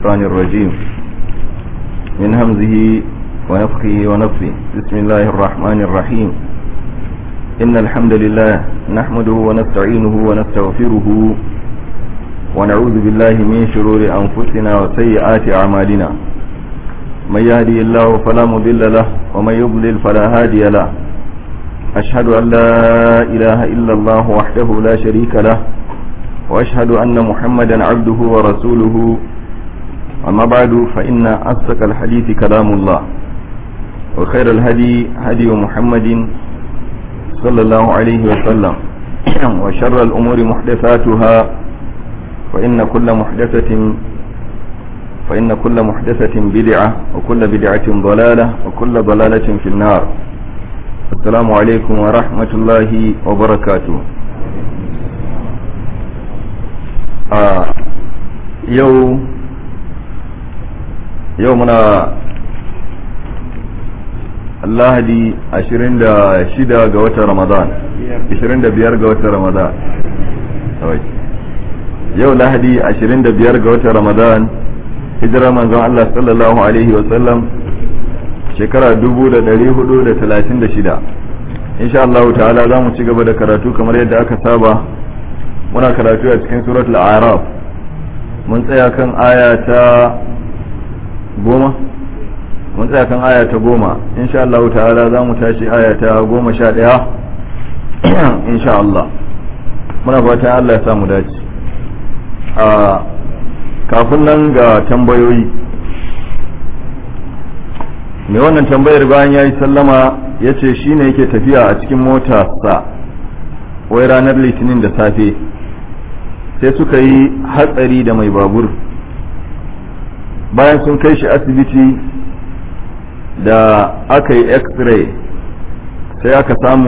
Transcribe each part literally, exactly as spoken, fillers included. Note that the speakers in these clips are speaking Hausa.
الشيطان الرجيم من همزه ونفخه ونفثه. بسم الله الرحمن الرحيم. إن الحمد لله نحمده ونستعينه ونستغفره ونعوذ بالله من شرور أنفسنا وسيئات أعمالنا. من يهدي الله فلا مضل له ومن يضلل فلا هادي له. أشهد أن لا إله إلا الله وحده لا شريك له وأشهد أن محمدا عبده ورسوله. أما بعد فإن أصدق الحديث كلام الله وخير الهدي هدي محمد صلى الله عليه وسلم وشر الأمور محدثاتها فإن كل محدثة فإن كل محدثة بدعة وكل بدعة ضلالة وكل ضلالة في النار. السلام عليكم ورحمة الله وبركاته. آه يوم يومنا Lahadi ashirin da shida ga watan Ramadan ashirin da biyar ga watan Ramadan yau Lahadi ashirin da biyar ga watan Ramadan hijira manzon Allah sallallahu alaihi wa sallam shekara dubu da dari hudu da talatin da shida. Insha Allah ta'ala za mu ci gaba da karatu kamar yadda aka saba. Muna karatu a cikin suratul A'raf. Mun tsaya kan aya ta goma mun tsaya kan aya ta goma. Insha Allah ta'ala za mu tashi aya ta goma sha ɗaya insha Allah. Muna fatan Allah ya samu dace. A kafin nan ga tambayoyi, mai wannan tambayar bayan ya yi sallama ya ce shi ne yake tafiya a cikin motarsa wai ranar litinin da safe sai suka yi hatsari da mai babur. Bayan sun kai shi asibiti da aka yi x-ray sai aka samu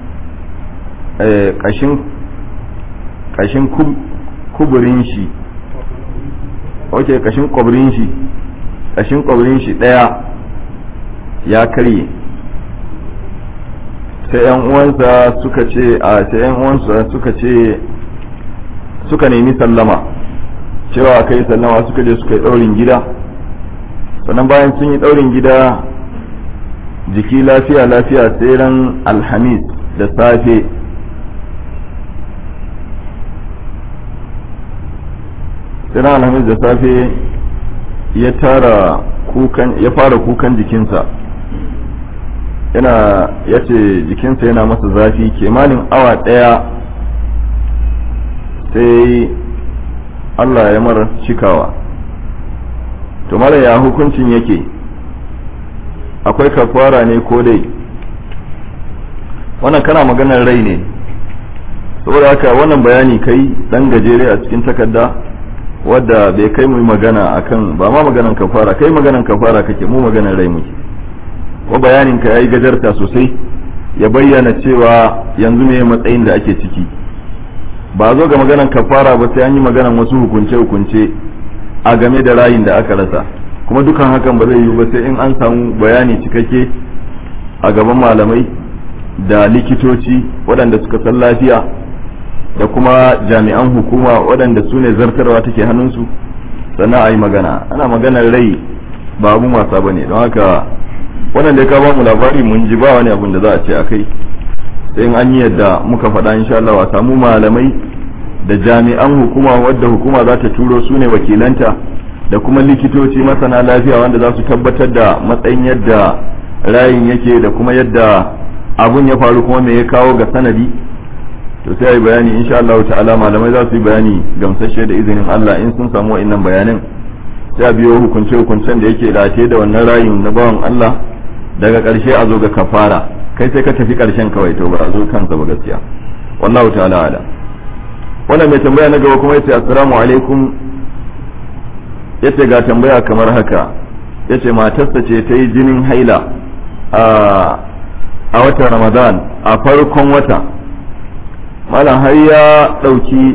kashin kuburin shi ok kashin kwabrin shi kashin kwabrin shi daya ya karye. sai yan uwansa suka ce a sai yan uwansa suka ce suka nemi sallama cewa aka yi sallama suka je suka yi daurin gida. sannan bayan sun yi daurin gida jiki lafiya lafiya sai ran alhamis da safe sai ran alhamis da safe ya tara kukan ya fara kukan jikinsa yana ya ce jikinsa yana masa zafi kimanin awa daya sai Allah ya mara cikawa. to mala ya hukuncin yake, akwai kafara ne ko dai? wannan kana maganar rai ne, saboda haka wannan bayani kai dan gajere a cikin takarda wadda bai kai mu magana akan ba ma maganan kafara, kai maganan kafara kake, mu maganar rai muke. ko bayanin ka yayi gajarta sosai ya bayyana cewa yanzu ne matsayin da ake ciki, ba zo ga maganan kafara ba sai an yi maganan wasu hukunce hukunce a game da rayin da aka rasa, kuma dukan hakan ba zai yiwu ba sai in an samu bayani cikakke a gaban malamai da likitoci waɗanda suka san lafiya da kuma jami'an hukuma waɗanda su ne zartarwa take hannunsu, sannan a yi magana. ana maganar rai ba abu wasa ba ne, don haka waɗanda ka ba mu labari mun ji ba wani abin da za a ce a kai, sai in an yi yadda muka faɗa insha Allah a samu malamai da jami'an hukuma wadda hukuma za ta turo su ne wakilanta da kuma likitoci masana lafiya wanda za su tabbatar da matsayin yadda rayin yake da kuma yadda abun ya faru kuma me ya kawo ga sanadi. to sai yi bayani insha Allah ta'ala, malamai za su yi bayani gamsashe da izinin Allah. in sun samu wa'annan bayanan sai a biyo hukunce hukuncen da yake rataye da wannan rayin na bawan Allah, daga ƙarshe a zo ga kafara. kai sai ka tafi ƙarshen kawai, to ba a zo kansa ba gaskiya. wallahu ta'ala ala. wannan mai tambaya na gaba kuma yace assalamu alaikum, yace ga tambaya kamar haka, yace matarsa ce ta yi jinin haila a a watan Ramadan a farkon wata, malam har ya dauki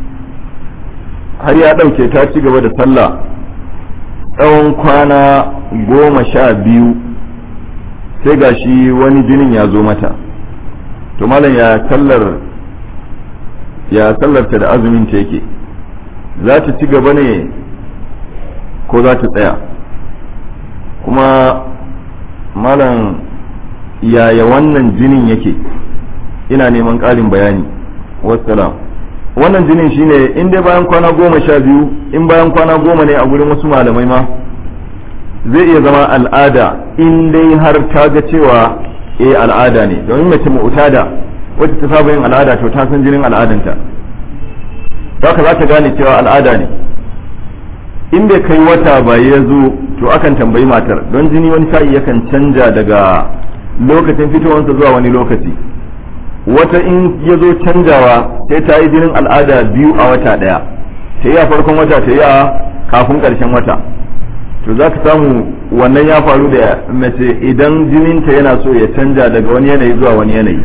har ya dauke ta ci gaba da sallah tsawon kwana goma sha biyu sai gashi wani jinin ya zo mata. to malam ya sallar ya sallarta da azumin ta yake, za ta ci gaba ne ko za ta tsaya. Kuma malam yaya wannan jinin yake, ina neman ƙarin bayani. Wassalam. Wannan jinin shine in dai bayan kwana goma sha biyu, in bayan kwana goma ne a gurin wasu malamai ma zai iya zama al'ada in dai har ta ga cewa eh al'ada ne, domin mace mu'tada wacce ta saba yin al'ada to ta san jinin al'adanta, haka za ta gane cewa al'ada ne. in bai kai wata ba ya zo to akan tambayi matar, don jini wani sa'i yakan canja daga lokacin fitowarsa zuwa wani lokaci. Wata in ya zo canjawa sai ta yi jinin al'ada biyu a wata ɗaya, ta yi a farkon wata, ta yi a kafin ƙarshen wata. To za ka samu wannan ya faru da mace idan jininta yana so ya canja daga wani yanayi zuwa wani yanayi,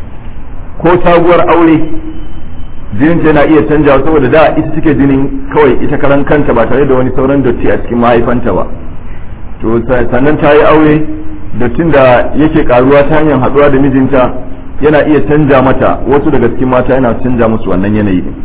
ko sabuwar aure jininta yana iya canjawa saboda da ita take jinin kawai ita karan kanta ba tare da wani sauran dotti a cikin mahaifanta ba. To sannan ta yi aure, dottin da yake karuwa ta hanyar haɗuwa da mijinta yana iya canja mata, wasu daga cikin mata yana canja musu wannan yanayi ne,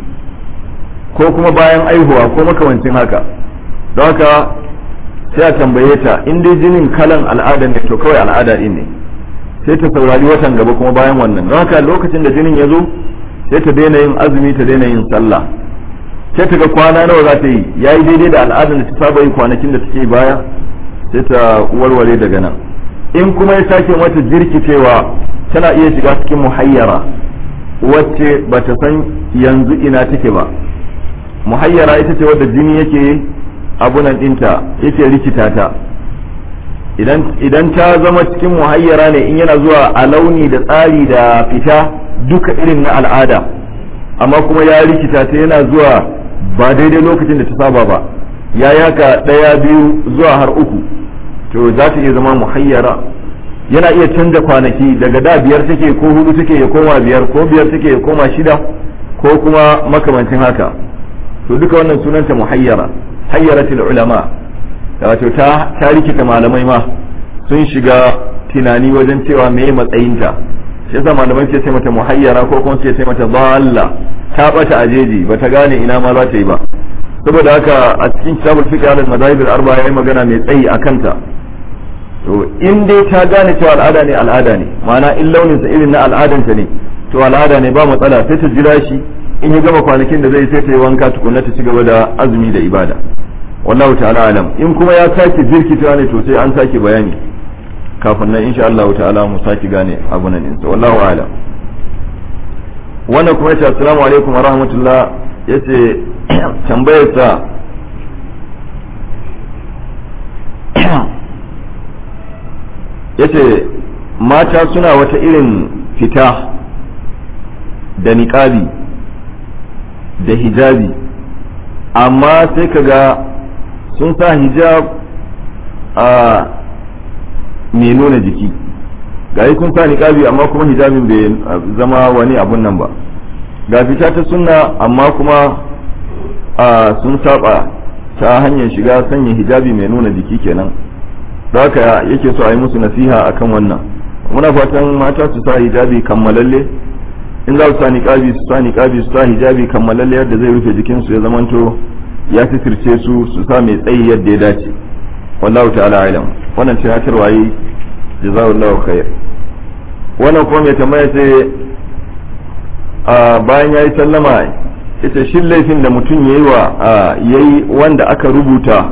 ko kuma bayan aihuwa ko makamancin haka. Don haka sai a tambaye ta in dai jinin kalan al'ada ne to kawai al'ada din ne, sai ta saurari watan gaba kuma bayan wannan. Don haka lokacin da jinin ya zo sai ta daina yin azumi, ta daina yin sallah, sai ta ga kwana nawa za ta yi yayi daidai da al'adar da ta saba yi kwanakin da take baya, sai ta warware daga nan. In kuma ya sake mata jirkicewa tana iya shiga cikin muhayyara wacce ba ta san yanzu ina take ba. Muhayyara ita ce wadda jini yake abunan dinta yake rikita ta. Idan idan ta zama cikin muhayyara ne, in yana zuwa a launi da tsari da fita duka irin na al'ada, amma kuma ya rikita ta yana zuwa ba daidai lokacin da ta saba ba, ya yaka ɗaya biyu zuwa har uku, to za ta iya zama muhayyara. Yana iya canza kwanaki daga da biyar take ko hudu take ya koma biyar, ko biyar take ya koma shida, ko kuma makamancin haka. To duka wannan sunanta muhayyara, hayyaratul ulama, wato ta ta rikita malamai ma sun shiga tunani wajen cewa me matsayinta. Shi yasa malamai ce sai mata muhayyara, ko kuma ce sai mata dalla, ta bata ajeji bata gane ina ma za ta yi ba. Saboda haka a cikin kitabul fiqh al-madahib al-arba'a yayi magana mai tsayi akan ta. To in dai ta gane cewa al'ada ne al'ada ne, ma'ana in launin sa irin na al'adanta ne to al'ada ne ba matsala, sai ta jira shi in ya gama kwanakin da zai sai ta yi wanka tukunna ta ci gaba da azumi da ibada. Wallahu ta'ala alam. In kuma ya sake jirkita ne to sai an sake bayani kafin nan insha Allah ta'ala mu sake gane abunan din sa. Wallahu alam. Wannan kuma yace assalamu alaikum wa rahmatullah, yace tambayar sa yace mata suna wata irin fita da niqabi da hijabi, amma sai kaga sun sa hijab a mai nuna jiki, gayi sun sa niqabi amma kuma hijabin bai zama wani abun nan ba. Ga fita ta sunna amma kuma a sun saba ta hanyar shiga sanya hijabi mai nuna jiki kenan. Da haka yake so a yi musu nasiha akan wannan. Muna fatan mata su sa hijabi kammalalle, in za su sa niqabi su sa niqabi su sa hijabi kammalalle yadda zai rufe jikinsu ya zamanto ya sitirce su, su sa mai tsayi yadda ya dace. Wallahu ta'ala alam. Wannan tunatarwa yi, jazakallahu khair. Wannan kuma mai tambaya sai a bayan yayi sallama ita shin laifin da mutum yayi wa yayi wanda aka rubuta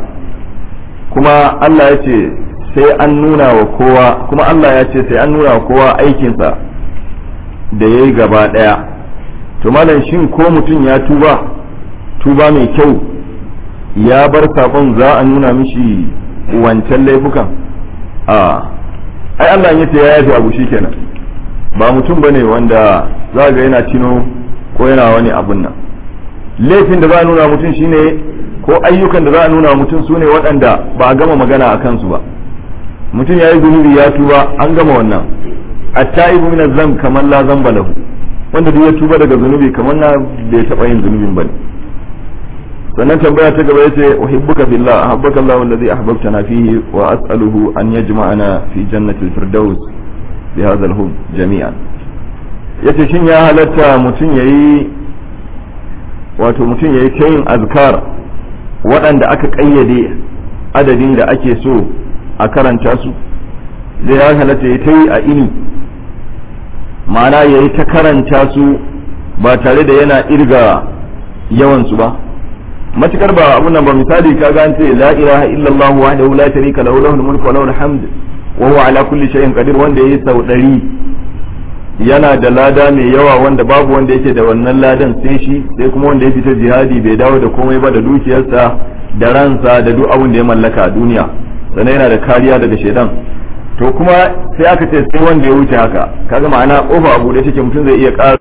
kuma Allah ya ce sai an nuna wa kowa, kuma Allah ya ce sai an nuna wa kowa aikinsa da ya yi gaba ɗaya. To malam shin ko mutum ya tuba tuba mai kyau ya bar sabon za a nuna mishi wancan laifukan? A ai Allah ya ce ya yafi abu shikenan, ba mutum bane wanda za ga yana tino ko yana wani abun nan. Laifin da za a nuna mutum shine, ko ayyukan da za a nuna mutum sune waɗanda ba a gama magana a kansu ba. Mutum ya yi zunubi ya tuba, an gama wannan. At-taibu min az-zamb kamar la zamba lahu, wanda duk ya tuba daga zunubi kamar na bai taɓa yin zunubin bane. Sannan tambaya ta gaba yace uhibbuka billah, ahabbaka Allahu alladhi ahbabtana fihi wa as'aluhu an yajma'ana fi jannati al-firdaus bi hadha al-hub jami'an. Yace shin ya halatta mutum yayi wato mutum yayi tayin azkar waɗanda aka kayyade adadin da ake so a karanta su da ya halatta ya ta yi a ini ma'ana ya yi ta karanta su ba tare da yana irga yawansu ba matukar ba abun nan ba misali ka ga an ce la ilaha illallah wahdahu la sharika lahu lahul mulku wa lahul hamd wa huwa ala kulli shay'in qadir wanda yayi sau ɗari yana da lada mai yawa wanda babu wanda yake da wannan ladan sai shi sai kuma wanda ya fita jihadi bai dawo da komai ba da dukiyarsa da ransa da duk abin da ya mallaka a duniya sannan yana da kariya daga shaidan to kuma sai aka ce sai wanda ya wuce haka kaga ma'ana kofa abu da take mutum zai iya ƙara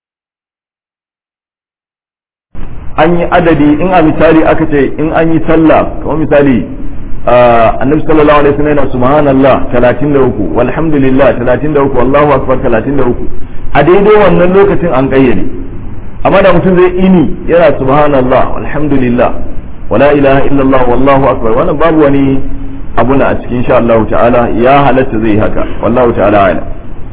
an yi adadi in a misali aka ce in an yi sallah kamar misali annabi sallallahu alaihi wasallam yana subhanallah talatin da uku walhamdulillah talatin da uku wallahu akbar talatin da uku a daidai wannan lokacin an kayyade amma da mutum zai ini yana subhanallah walhamdulillah wala ilaha illallah wallahu akbar wannan babu wani abu na a cikin insha Allah ta'ala ya halatta zai haka wallahu ta'ala ala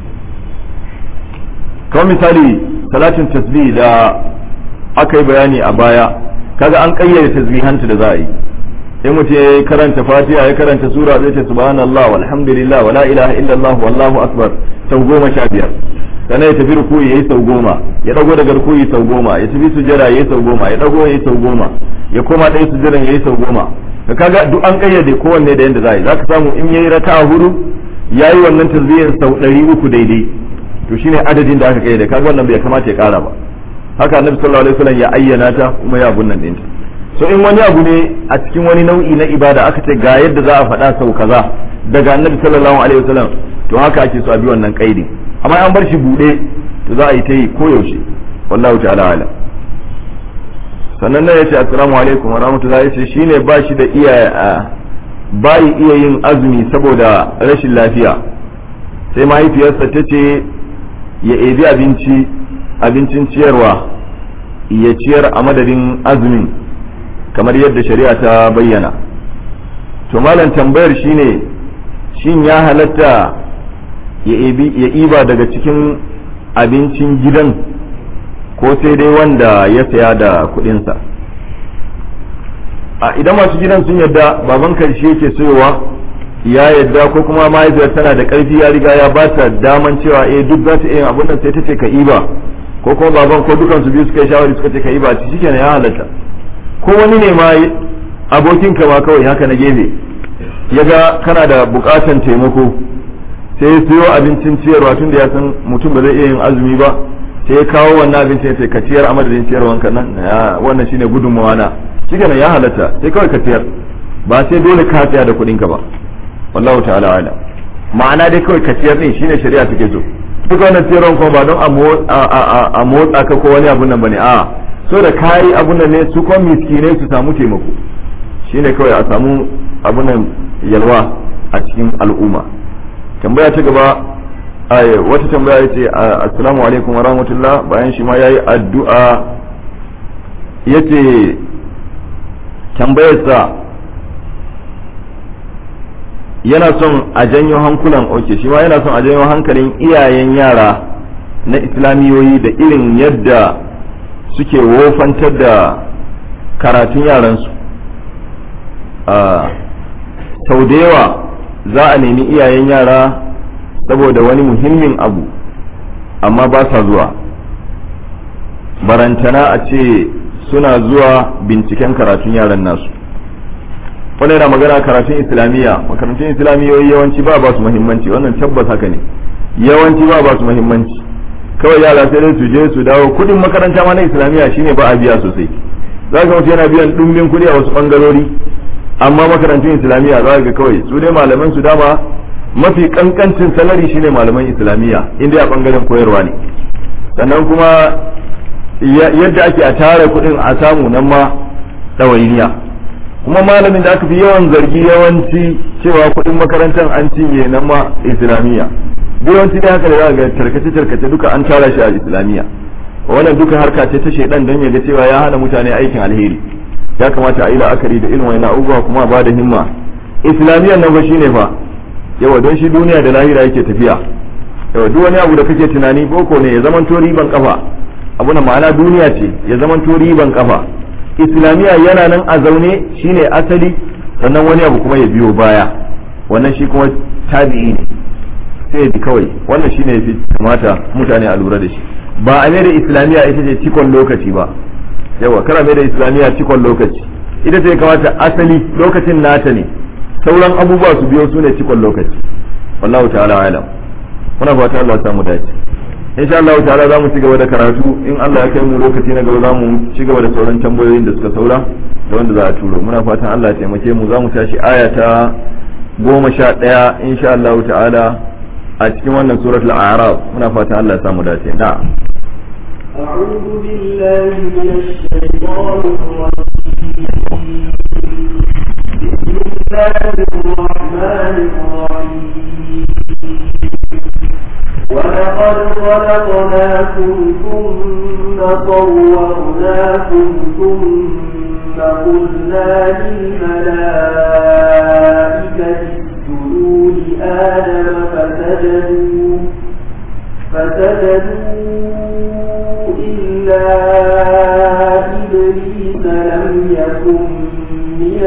kamar misali salatin tasbih da aka yi bayani a baya kaga an kayyade tasbihanta da za a yi in mutum ya karanta fatiha ya karanta sura zai ce subhanallah walhamdulillah wala ilaha illallah wallahu akbar sau goma sha biyar sannan ya tafi rukuyi yayi sau goma ya dago daga rukuyi sau goma ya tafi sujada yayi sau goma ya dago yayi sau goma ya koma ɗaya sujadan yayi sau goma ka kaga duk an kayyade kowanne da yanda za a yi zaka samu in yayi raka'a hudu yayi wannan tasbihin sau ɗari uku daidai to shine adadin da aka kayyade kaga wannan bai kamata ya kara ba haka annabi sallallahu alaihi wasallam ya ayyana ta kuma ya bunnan ɗinta so in wani abu ne a cikin wani nau'i na ibada aka ce ga yadda za a faɗa sau kaza daga annabi sallallahu alaihi wasallam to haka ake so a bi wannan kaidi amma an bar shi bude to za a yi ta yi koyaushe wallahu ta'ala ala sannan nan yace assalamu alaikum wa rahmatullahi yace shine ba shi da iya bai iya yin azumi saboda rashin lafiya sai mahaifiyarsa ta ce ya ebi abinci abincin ciyarwa ya ciyar a madadin azumin kamar yadda shari'a ta bayyana to malam tambayar shine shin ya halatta ya iba daga cikin abincin gidan ko sai dai wanda ya saya da kudinsa a idan masu gidan sun yadda baban karshe yake sayowa ya yadda ko kuma mahaifiyar tana da karfi ya riga ya ba ta daman cewa eh duk za ta iya abin nan sai ta ce ka iba ko kuma baban ko dukansu biyu suka yi shawari suka ce ka iba ci shikenan ya halatta ko wani ne ma abokin ka ma kawai haka na gefe ya ga kana da bukatan taimako sai ya siyo abincin ciyarwa tun da ya san mutum ba zai iya yin azumi ba sai ya kawo wannan abincin ya ce ka ciyar a madadin ciyarwan ka nan wannan shine gudunmawa na shikenan ya halatta sai kawai ka ciyar ba sai dole ka tsaya da kuɗin ka ba wallahu ta'ala ala ma'ana dai kawai ka ciyar din shine shari'a take so duka wannan ciyarwan kuma ba don a motsa ka ko wani abun nan bane a so da kayi abun nan ne su kuma miskinai su samu taimako shine kawai a samu abun nan yalwa a cikin al'umma tambaya ta gaba ai wata tambaya yace assalamu alaikum wa rahmatullah bayan shi ma yayi addu'a yace tambayarsa yana son a janyo hankulan oke shi ma yana son a janyo hankalin iyayen yara na islamiyoyi da irin yadda suke wofantar da karatun yaransu sau da yawa za a nemi iyayen yara saboda wani muhimmin abu amma ba sa zuwa barantana a ce suna zuwa binciken karatun yaran nasu wannan yana magana karatun islamiyya makarantun islamiyyoyi yawanci ba ba su muhimmanci wannan tabbas haka ne yawanci ba ba su muhimmanci kawai yara sai dai su je su dawo kudin makaranta ma na islamiyya shine ba a biya sosai za ka mutu yana biyan dumbin kudi a wasu bangarori amma makarantun islamiyya za ga kawai su dai malaman su dama mafi kankancin salari shine malaman islamiyya inda a bangaren koyarwa ne sannan kuma yadda ake a tara kudin a samu nan ma ɗawainiya kuma malamin da aka fi yawan zargi yawanci cewa kudin makarantar an cinye nan ma islamiyya yawanci ne haka da za ga tarkace tarkace duka an tara shi a islamiyya wannan duka harka ce ta shaidan don ya ga cewa ya hana mutane aikin alheri ya kamata a yi la'akari da irin wani abubuwa kuma ba da himma islamiyyar nan fa shine fa yawa don shi duniya da lahira yake tafiya yawa duk wani abu da kake tunani boko ne ya zamanto riban kafa abu na ma'ana duniya ce ya zamanto riban kafa islamiyya yana nan a zaune shine asali sannan wani abu kuma ya biyo baya wannan shi kuma tabi'i ne sai bi kawai wannan shine yafi kamata mutane a lura da shi ba a mai da islamiyya ita ce cikon lokaci ba yawa kara mai da islamiyya cikon lokaci ita ce kamata asali lokacin nata ne sauran abubuwa su biyo su ne cikon lokaci wallahu ta'ala alam muna fata Allah ya samu dace insha Allah ta'ala za mu ci gaba da karatu in Allah ya kai mu lokaci na gaba za mu ci gaba da sauran tambayoyin da suka saura da wanda za a turo muna fatan Allah ya taimake mu za mu tashi aya ta goma sha ɗaya insha Allah ta'ala a cikin wannan suratul a'raf muna fatan Allah ya samu dace na'am أعوذ بالله من الشيطان الرجيم بسم الله الرحمن الرحيم ولقد خلقناكم ثم صورناكم ثم قلنا للملائكة اسجدوا لآدم فسجدوا فسجدوا إلا إبليس لم يكن من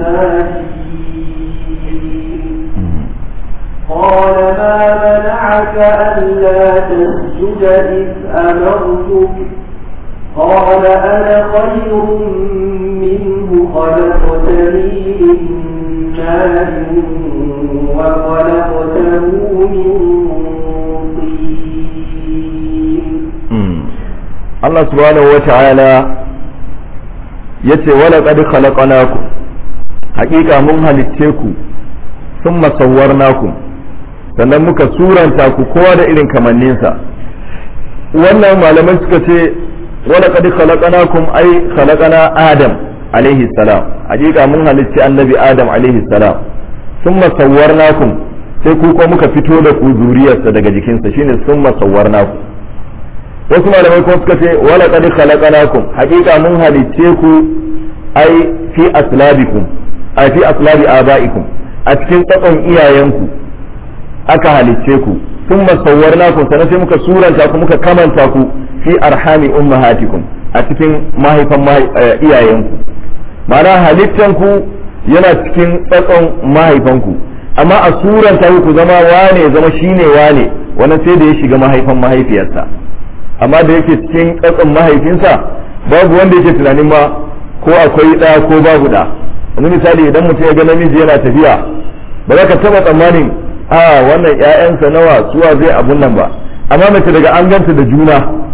الساجدين قال ما منعك ألا تسجد إذ أمرتك قال أنا خير منه خلقتني من نار وخلقته من Allah subhanahu wa ta'ala ya ce wala qad khalaqnakum haƙiƙa mun halicce ku sun masawwarnakum sannan muka suranta ku kowa da irin kamanninsa wannan malamai suka ce wala qad khalaqnakum ai khalaqana adam alaihi salam haƙiƙa mun halicci annabi adam alaihi salam sun masawwarnakum sai ku ko muka fito da ku zuriyarsa daga jikinsa shine sun masawwarnakum wasu malamai kuma suka ce wala qad khalaqnakum haqiqa mun halicce ku ai fi aslabikum ai fi aslabi abaikum a cikin tsakon iyayenku aka halicce ku thumma sawwarnakum sanan sai muka suranta ku muka kamanta ku fi arhami ummahatikum a cikin mahaifan iyayenku ma'ana halittan ku yana cikin tsakon mahaifanku amma a suranta ku zama wane zama shine wane wannan sai da ya shiga mahaifan mahaifiyarsa amma da yake cikin tsatson mahaifinsa babu wanda yake tunanin ma ko akwai ɗa ko babu ɗa wani misali idan mutum ya ga namiji yana tafiya ba za ka taɓa tsammanin a wannan ƴaƴansa nawa suwa zai abun nan ba amma mace daga an ganta da juna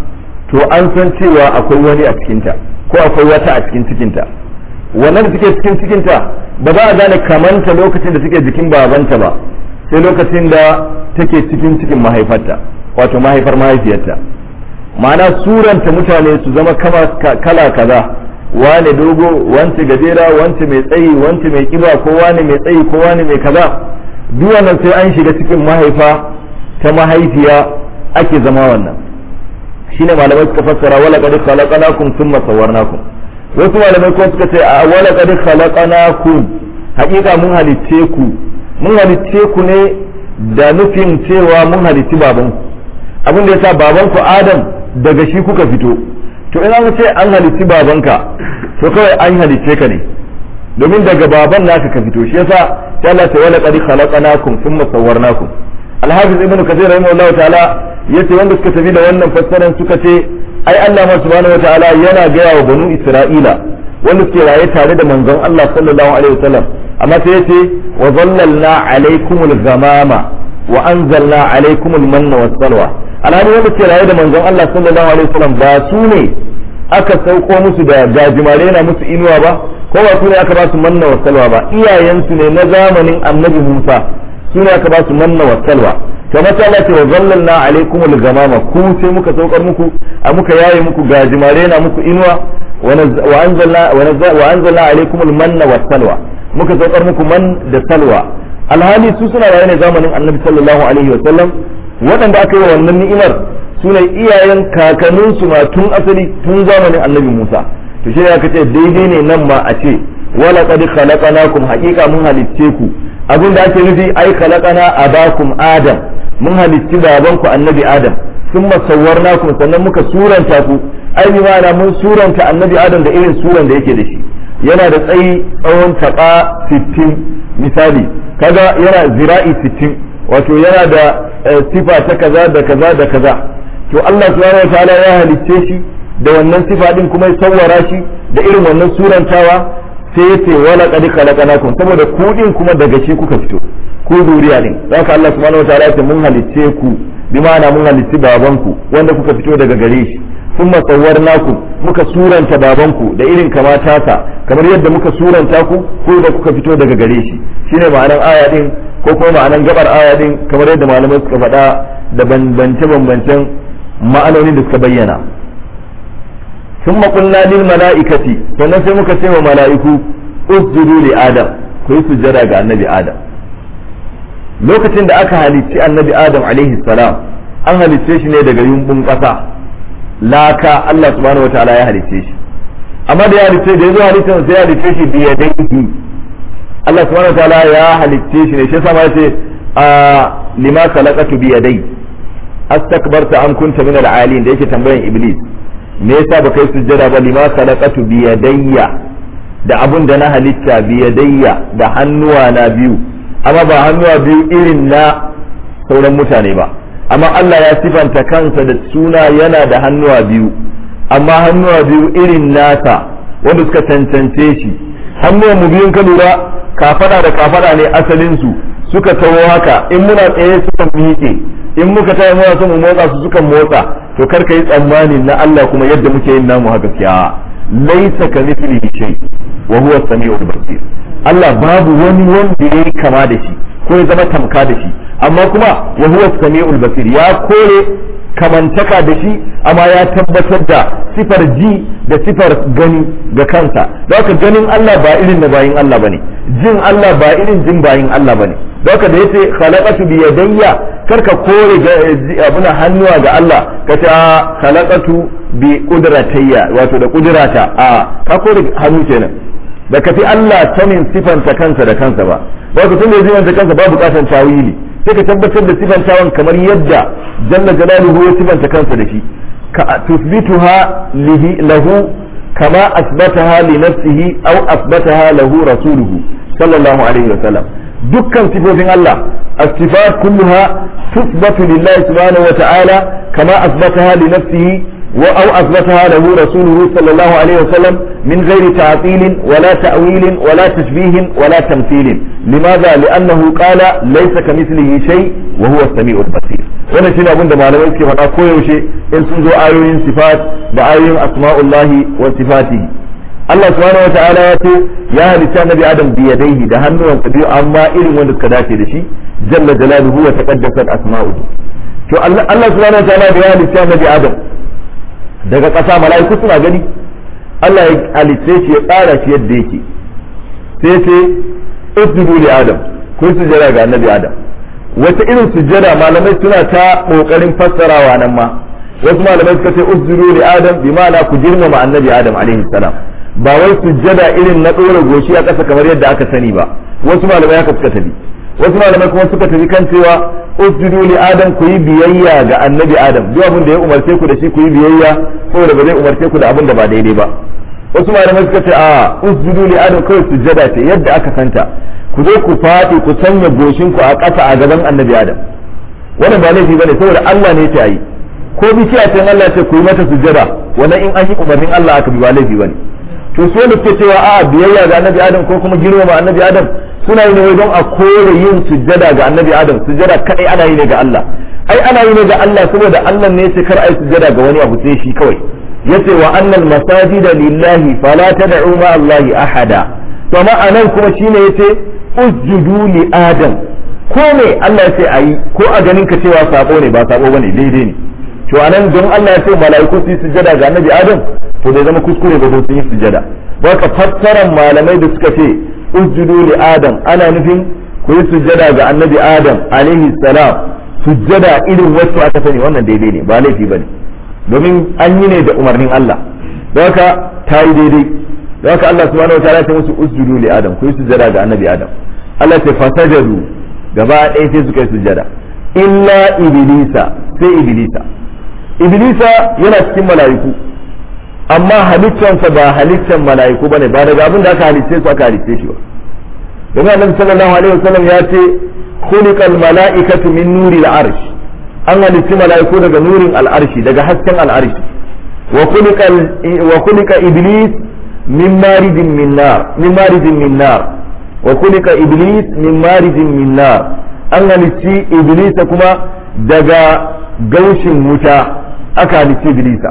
to an san cewa akwai wani a cikinta ko akwai wata a cikin cikinta wannan da take cikin cikinta ba za a gane kamanta lokacin da take jikin babanta ba sai lokacin da take cikin cikin mahaifarta wato mahaifar mahaifiyarta ma'ana suranta mutane su zama kala kaza wane dogo wance gajera wance mai tsayi wance mai kiba ko wane mai tsayi ko wane mai kaza duk wannan sai an shiga cikin mahaifa ta mahaifiya ake zama wannan shine malamai suka fassara wala qad khalaqnakum thumma sawwarnakum wasu malamai kuma suka ce a wala qad khalaqnakum haƙiƙa mun halicce ku mun halicce ku ne da nufin cewa mun halicci babanku abin da yasa babanku Adam daga shi kuka fito to ina mu ce an halicci babanka to kawai an halicce ka ne domin daga baban naka ka fito shi yasa sai Allah ta wala qad khalaqnakum thumma sawwarnakum al-hafiz ibn kathir rahimahullahu ta'ala yace wanda suka tafi da wannan fassaran suka ce ai Allah subhanahu wa ta'ala yana gaya wa banu Isra'ila wanda suke raye tare da manzon Allah sallallahu alaihi wasallam amma sai yace wa zallalna alaikumul ghamama wa anzalna alaikumul manna was-salwa alhali wanda ke raye da manzon Allah sallallahu alaihi wasallam ba su ne aka sauko musu da gajimare yana musu inuwa ba ko ba su ne aka ba su manna wa salwa ba iyayensu ne na zamanin annabi Musa su ne aka ba su manna wa salwa to mata Allah ce wa zallalna alaikumul ghamama ku sai muka saukar muku a muka yaye muku gajimare yana muku inuwa wa anzalna wa anzalna alaikumul manna wa salwa muka saukar muku man da salwa alhali su suna raye ne zamanin annabi sallallahu alaihi wasallam waɗanda aka yi wa wannan ni'imar su ne iyayen kakanninsu ma tun asali tun zamanin annabi Musa to shi aka ce daidai ne nan ma a ce wala qad khalaqnakum haqiqa mun halicce ku abin da ake nufi ai khalaqana abakum adam mun halicci babanku annabi adam thumma sawwarnakum sannan muka suranta ku ai bi ma'ana mun suranta annabi adam da irin suran da yake da shi yana da tsayi tsawon taɓa sittin misali kaga yana zira'i sittin wato yana da sifa ta kaza da kaza da kaza to Allah subhanahu wataala ya halicce shi da wannan sifa din kuma ya sawwara shi da irin wannan surantawa sai ya ce wala qad khalaqnakum saboda ku din kuma daga shi kuka fito ku zuriya din haka Allah subhanahu wataala ya ce mun halicce ku bi ma'ana mun halicci babanku wanda kuka fito daga gare shi kuma naku muka suranta babanku da irin kamata ta kamar yadda muka suranta ku ko da kuka fito daga gare shi shine ma'anar aya din ko kuma ma'anar gabar aya din kamar yadda malamai suka faɗa da bambance bambancen ma'anonin da suka bayyana ثم قلنا للملائكة sannan sai muka ce wa mala'iku usjudu li adam ku yi sujjada ga annabi adam lokacin da aka halicci annabi adam alaihi salam an halicce shi ne daga yumbun ƙasa laka Allah subhanahu wataala ya halicce shi amma da ya halicce da yazo halittar sai ya halicce shi bi yadayhi Allah subhanahu wataala ya halicce shi ne shi yasa ma yace a lima khalaqatu bi yadayhi astakbarta am kunta min al-alin da yake tambayan iblis me yasa baka yi sujjada ba lima khalaqatu bi yadayya da abun da na halitta bi yadayya da hannuwa na biyu amma ba hannuwa biyu irin na sauran mutane ba amma Allah ya sifanta kansa da suna yana da hannuwa biyu amma hannuwa biyu irin nasa wanda suka cancance shi hannuwan mu biyun ka lura kafada da kafada ne asalin su suka tawo haka in muna tsaye suka miƙe in muka tayi muna son mu motsa su suka motsa to kar ka yi tsammanin na Allah kuma yadda muke yin namu haka kiya laisa ka mithlihi shay wa huwa as-sami'ul basir Allah babu wani wanda yayi kama da shi ko ya zama tamka da shi amma kuma wa huwa as-sami'ul basir ya kore kamantaka da shi amma ya tabbatar da sifar ji da sifar gani ga kansa don haka ganin Allah ba irin na bayin Allah bane jin Allah ba irin jin bayin Allah bane don haka da yace khalaqatu bi yadayya karka kore abuna hannuwa ga Allah ka ta khalaqatu bi qudratayya wato da kudrata a ka kore hannu kenan da kafi Allah sanin sifanta kansa da kansa ba wato tun da sifanta kansa ba bukatan tawili sai ka tabbatar da sifantawan kamar yadda jalla jalaluhu ya sifanta kansa da shi ka tusbituha lihi lahu kama asbataha li nafsihi aw asbataha lahu rasuluhu sallallahu alaihi wa sallam dukkan sifofin Allah as-sifat kulluha tusbatu lillahi subhanahu wa ta'ala kama asbataha li nafsihi wa aw asbataha lahu rasuluhu sallallahu alaihi wa sallam min ghairi ta'til wala ta'wil wala tashbih wala tamthil limadha li'annahu qala laysa kamithlihi shay wa huwa as-sami'ul basir wannan shine abin da malamai suke faɗa koyaushe in sun zo ayoyin sifat da ayoyin asma'ullahi wa sifatihi Allah subhanahu wa ta'ala ya ce ya halitta nabi Adam bi yadayhi da hannuwansa biyu amma irin wanda suka dace da shi jalla jalaluhu wa taqaddasat asma'uhu to Allah Allah subhanahu wa ta'ala da ya halitta nabi Adam daga ƙasa mala'iku suna gani Allah ya halitta shi ya tsara shi yadda yake sai ce usjudu li Adam kun sujjada ga annabi Adam wata irin sujjada malamai suna ta kokarin fassarawa nan ma wasu malamai suka ce usjudu li Adam bi ma'ana ku girmama annabi Adam alaihi salam ba wai sujjada irin na ɗora goshi a ƙasa kamar yadda aka sani ba wasu malamai haka suka tafi wasu malamai kuma suka tafi kan cewa usjudu li adam ku yi biyayya ga annabi adam duk abin da ya umarce ku da shi ku yi biyayya saboda ba zai umarce ku da abin da ba daidai ba wasu malamai suka ce a usjudu li adam kawai sujjada ce yadda aka santa ku zo ku faɗi ku sanya goshin ku a ƙasa a gaban annabi adam wannan ba laifi bane saboda Allah ne ya yi ko bishiya ce Allah ce ku yi mata sujjada wannan in an yi umarnin Allah aka bi ba laifi bane to su wanda suke cewa a'a biyayya ga annabi adam ko kuma girmama annabi adam suna yi ne don a kore yin sujjada ga annabi adam sujjada kadai ana yi ne ga Allah ai ana yi ne ga Allah saboda Allah ne yace kar ai sujjada ga wani abu sai shi kawai yace wa annal masajida lillahi fala tad'u ma Allahi ahada to ma anan kuma shine yace usjudu li adam ko me Allah yace ayi ko a ganin ka cewa sabo ne ba sabo bane daidai ne to anan don Allah ya ce mala'iku su yi sujjada ga annabi adam to bai zama kuskure ba sun yi sujjada ba ka fassaran malamai da suka ce usjudu li adam ana nufin ku yi sujjada ga annabi adam alaihi salam sujjada irin wacce aka sani wannan daidai ne ba laifi bane domin an yi ne da umarnin Allah don haka ta yi daidai don haka Allah subhanahu wataala ya ce musu usjudu li adam ku yi sujjada ga annabi adam Allah ce fasajadu gaba ɗaya sai suka yi sujjada illa iblisa sai iblisa iblisa yana cikin mala'iku amma halittansa ba halittan mala'iku bane ba daga abin da aka halitte su aka halitte shi ba domin annabi sallallahu alaihi wasallam ya ce khuliqal mala'ikatu min nuri al-arsh an halitti mala'iku daga nurin al-arshi daga hasken al-arshi wa khuliqa wa khuliqa iblis min marijin min nar min marijin min nar wa khuliqa iblis min marijin min nar an halitti iblis kuma daga gaushin wuta aka halitti iblisa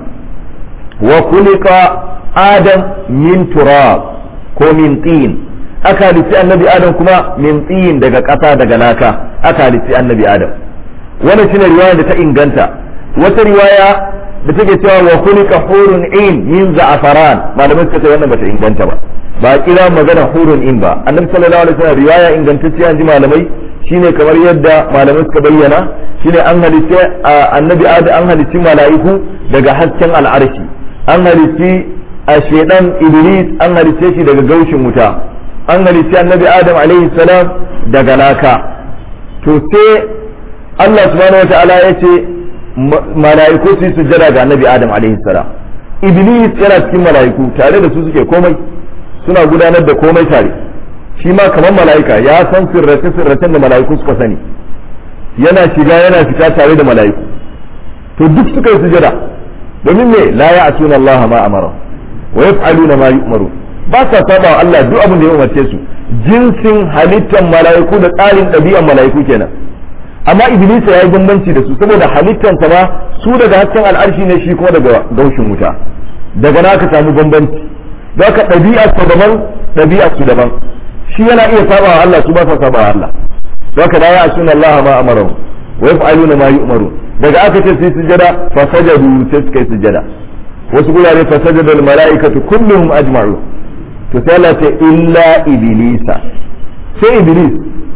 wa khuliqa adam min turab ko min tin aka halitti annabi adam kuma min tin daga ƙasa daga laka aka halitti annabi adam wannan shine riwaya da ta inganta wata riwaya da take cewa wa khuliqa hurun in min za'afaran malamai suka ce wannan bata inganta ba ba kira magana hurun in ba annabi sallallahu alaihi wasallam riwaya ingantacciya ji malamai shine kamar yadda malamai suka bayyana shine an halitta annabi adam an halitti mala'iku daga hasken al'arshi an halitti a shedan iblis an halitte shi daga gaushin wuta an halitti annabi adam alaihi salam daga laka to sai Allah subhanahu wataala ya ce mala'iku su sujjada ga annabi adam alaihi salam iblis yana cikin mala'iku tare da su suke komai suna gudanar da komai tare shi ma kamar mala'ika ya san sirrace sirracen da mala'iku suka sani yana shiga yana fita tare da mala'iku to duk suka yi sujjada domin me la ya'tuna Allah ma amara wa yaf'aluna ma yu'maru ba sa saba wa Allah duk abin da ya umarce su jinsin halittar mala'iku da tsarin ɗabi'an mala'iku kenan amma iblis ya yi bambanci da su saboda halittansa ma su daga hasken al'arshi ne shi kuma daga gaushin wuta daga na ka samu bambanci za ka ɗabi'ar su daban ɗabi'ar su daban shi yana iya saba wa Allah su ba sa saba wa Allah za ka dawo a sunan Allah ma amaru wa yaf'aluna ma yu'maru daga aka ce sai sujada fa sajadu sai suka yi sujada wasu gurare fa sajada al mala'ikatu kulluhum ajma'u to sai Allah ce illa iblisa sai iblis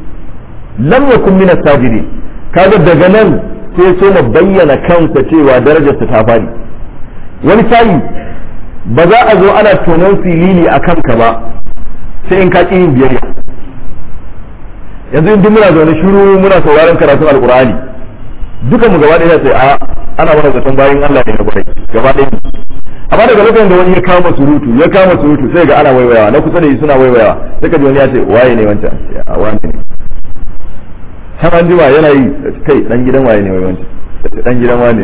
lam yakun min as-sajidin kaga daga nan sai so mu bayyana kansa cewa darajarsa ta fadi wani sai ba za a zo ana tonon filili a kanka ba sai in ka ƙi yin biyayya yanzu in duk muna zaune shiru muna sauraron karatun alkur'ani duka mu gaba ɗaya sai a ana mana zaton bayan Allah ne na gwarai gaba ɗaya amma daga lokacin da wani ya kama surutu ya kama surutu sai ga ana waiwayawa na kusa da shi suna waiwayawa sai ka ji wani ya ce waye ne wancan a wani ne har an jima yana yi kai dan gidan waye ne wancan dan gidan wane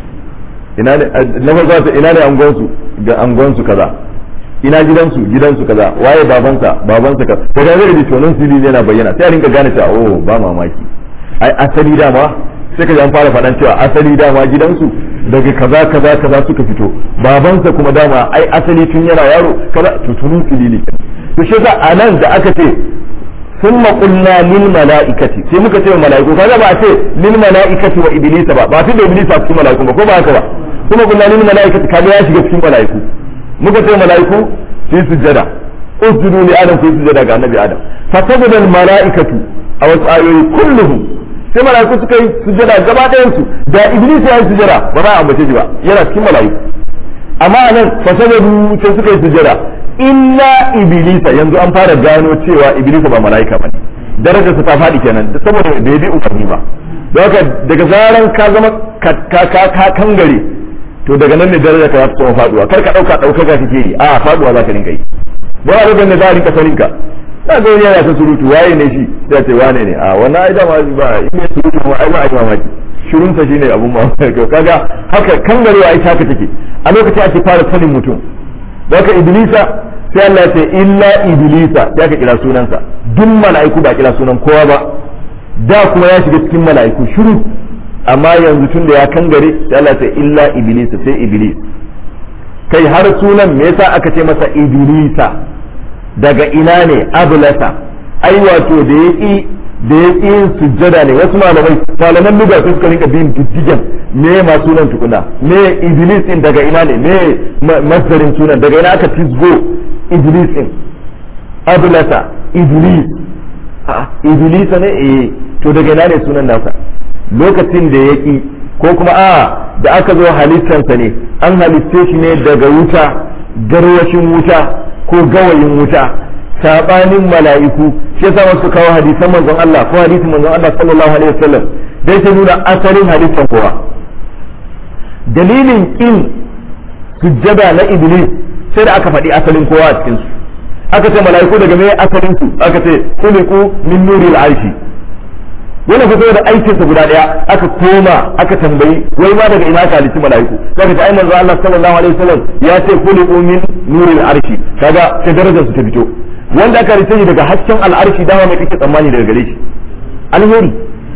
ina ne na farko ina ne angonsu ga angonsu kaza ina gidansu gidansu kaza waye babansa babansa kaza to da zai ji tonon sili yana bayyana sai a rinka gane cewa oh ba mamaki ai asali dama sai ka ji an fara faɗan cewa asali dama gidansu daga kaza kaza kaza suka fito babansa kuma dama ai asali tun yana yaro kaza to tonon sili ne to shi yasa anan da aka ce ثم قلنا للملائكة sai muka ce wa mala'iku kaga ba a ce lil mala'ikati wa iblis ba ba sai da iblis a cikin mala'iku ba ko ba haka ba kuma qulna lil mala'ikati kaga ya shiga cikin mala'iku muka ce mala'iku su sujjada usjudu li adam su sujjada ga annabi adam fa sajada al mala'ikatu a wasu ayoyi kulluhum sai mala'iku suka yi sujjada gaba ɗayan su da iblis ya yi sujjada ba za a ambace shi ba yana cikin mala'iku amma anan fa sajadu sai suka yi sujjada illa iblisa yanzu an fara gano cewa iblisa ba mala'ika bane darajarsa ta faɗi kenan saboda bai bi umarni ba don haka daga zaran ka zama ka ka ka kangare to daga nan ne darajar ka za ta tsoma faduwa kar ka dauka dauka ga kake yi a faduwa za ka rinka yi ba a lokacin da za a rinka sanin ka na ga wani yana ta surutu waye ne shi sai ce wane ne a wannan ai dama ba in ne surutu kuma ai ba a yi mamaki shirunsa shine abun mamaki kaga haka kangarewa ai haka take a lokacin ake fara sanin mutum daga iblisa sai Allah ce illa iblisa ya ka kira sunansa duk mala'iku ba kira sunan kowa ba da kuma ya shiga cikin mala'iku shiru amma yanzu tun da ya kangare sai Allah ce illa iblisa sai iblis kai har sunan me yasa aka ce masa iblisa daga ina ne ablasa ai wato da yaki da yaki sujjada ne wasu malamai malaman lugha su suka rinka bin diddigen me ma sunan tukuna me iblis din daga ina ne me masdarin sunan daga ina aka tisgo iblis din ablasa iblis a iblis ne eh to daga ina ne sunan nasa lokacin da yaki ko kuma a da aka zo halittansa ne an halitte shi ne daga wuta garwashin wuta ko gawayin wuta sabanin mala'iku shi yasa wasu kawo hadisan manzon Allah ko hadisin manzon Allah sallallahu alaihi wasallam dai ta nuna asalin hadisan kowa dalilin kin sujjada na iblis sai da aka faɗi asalin kowa a cikin su aka ce mala'iku daga me asalin su aka ce khuliqu min nuril arshi wannan fa da aikin sa guda daya aka koma aka tambayi wai ma daga ina ka halitta mala'iku kaga ai manzo Allah sallallahu alaihi wasallam ya ce khuliqu min nuril arshi kaga sai darajar su ta fito wanda aka halitta shi daga hasken al'arshi dama mai kake tsammani daga gare shi alheri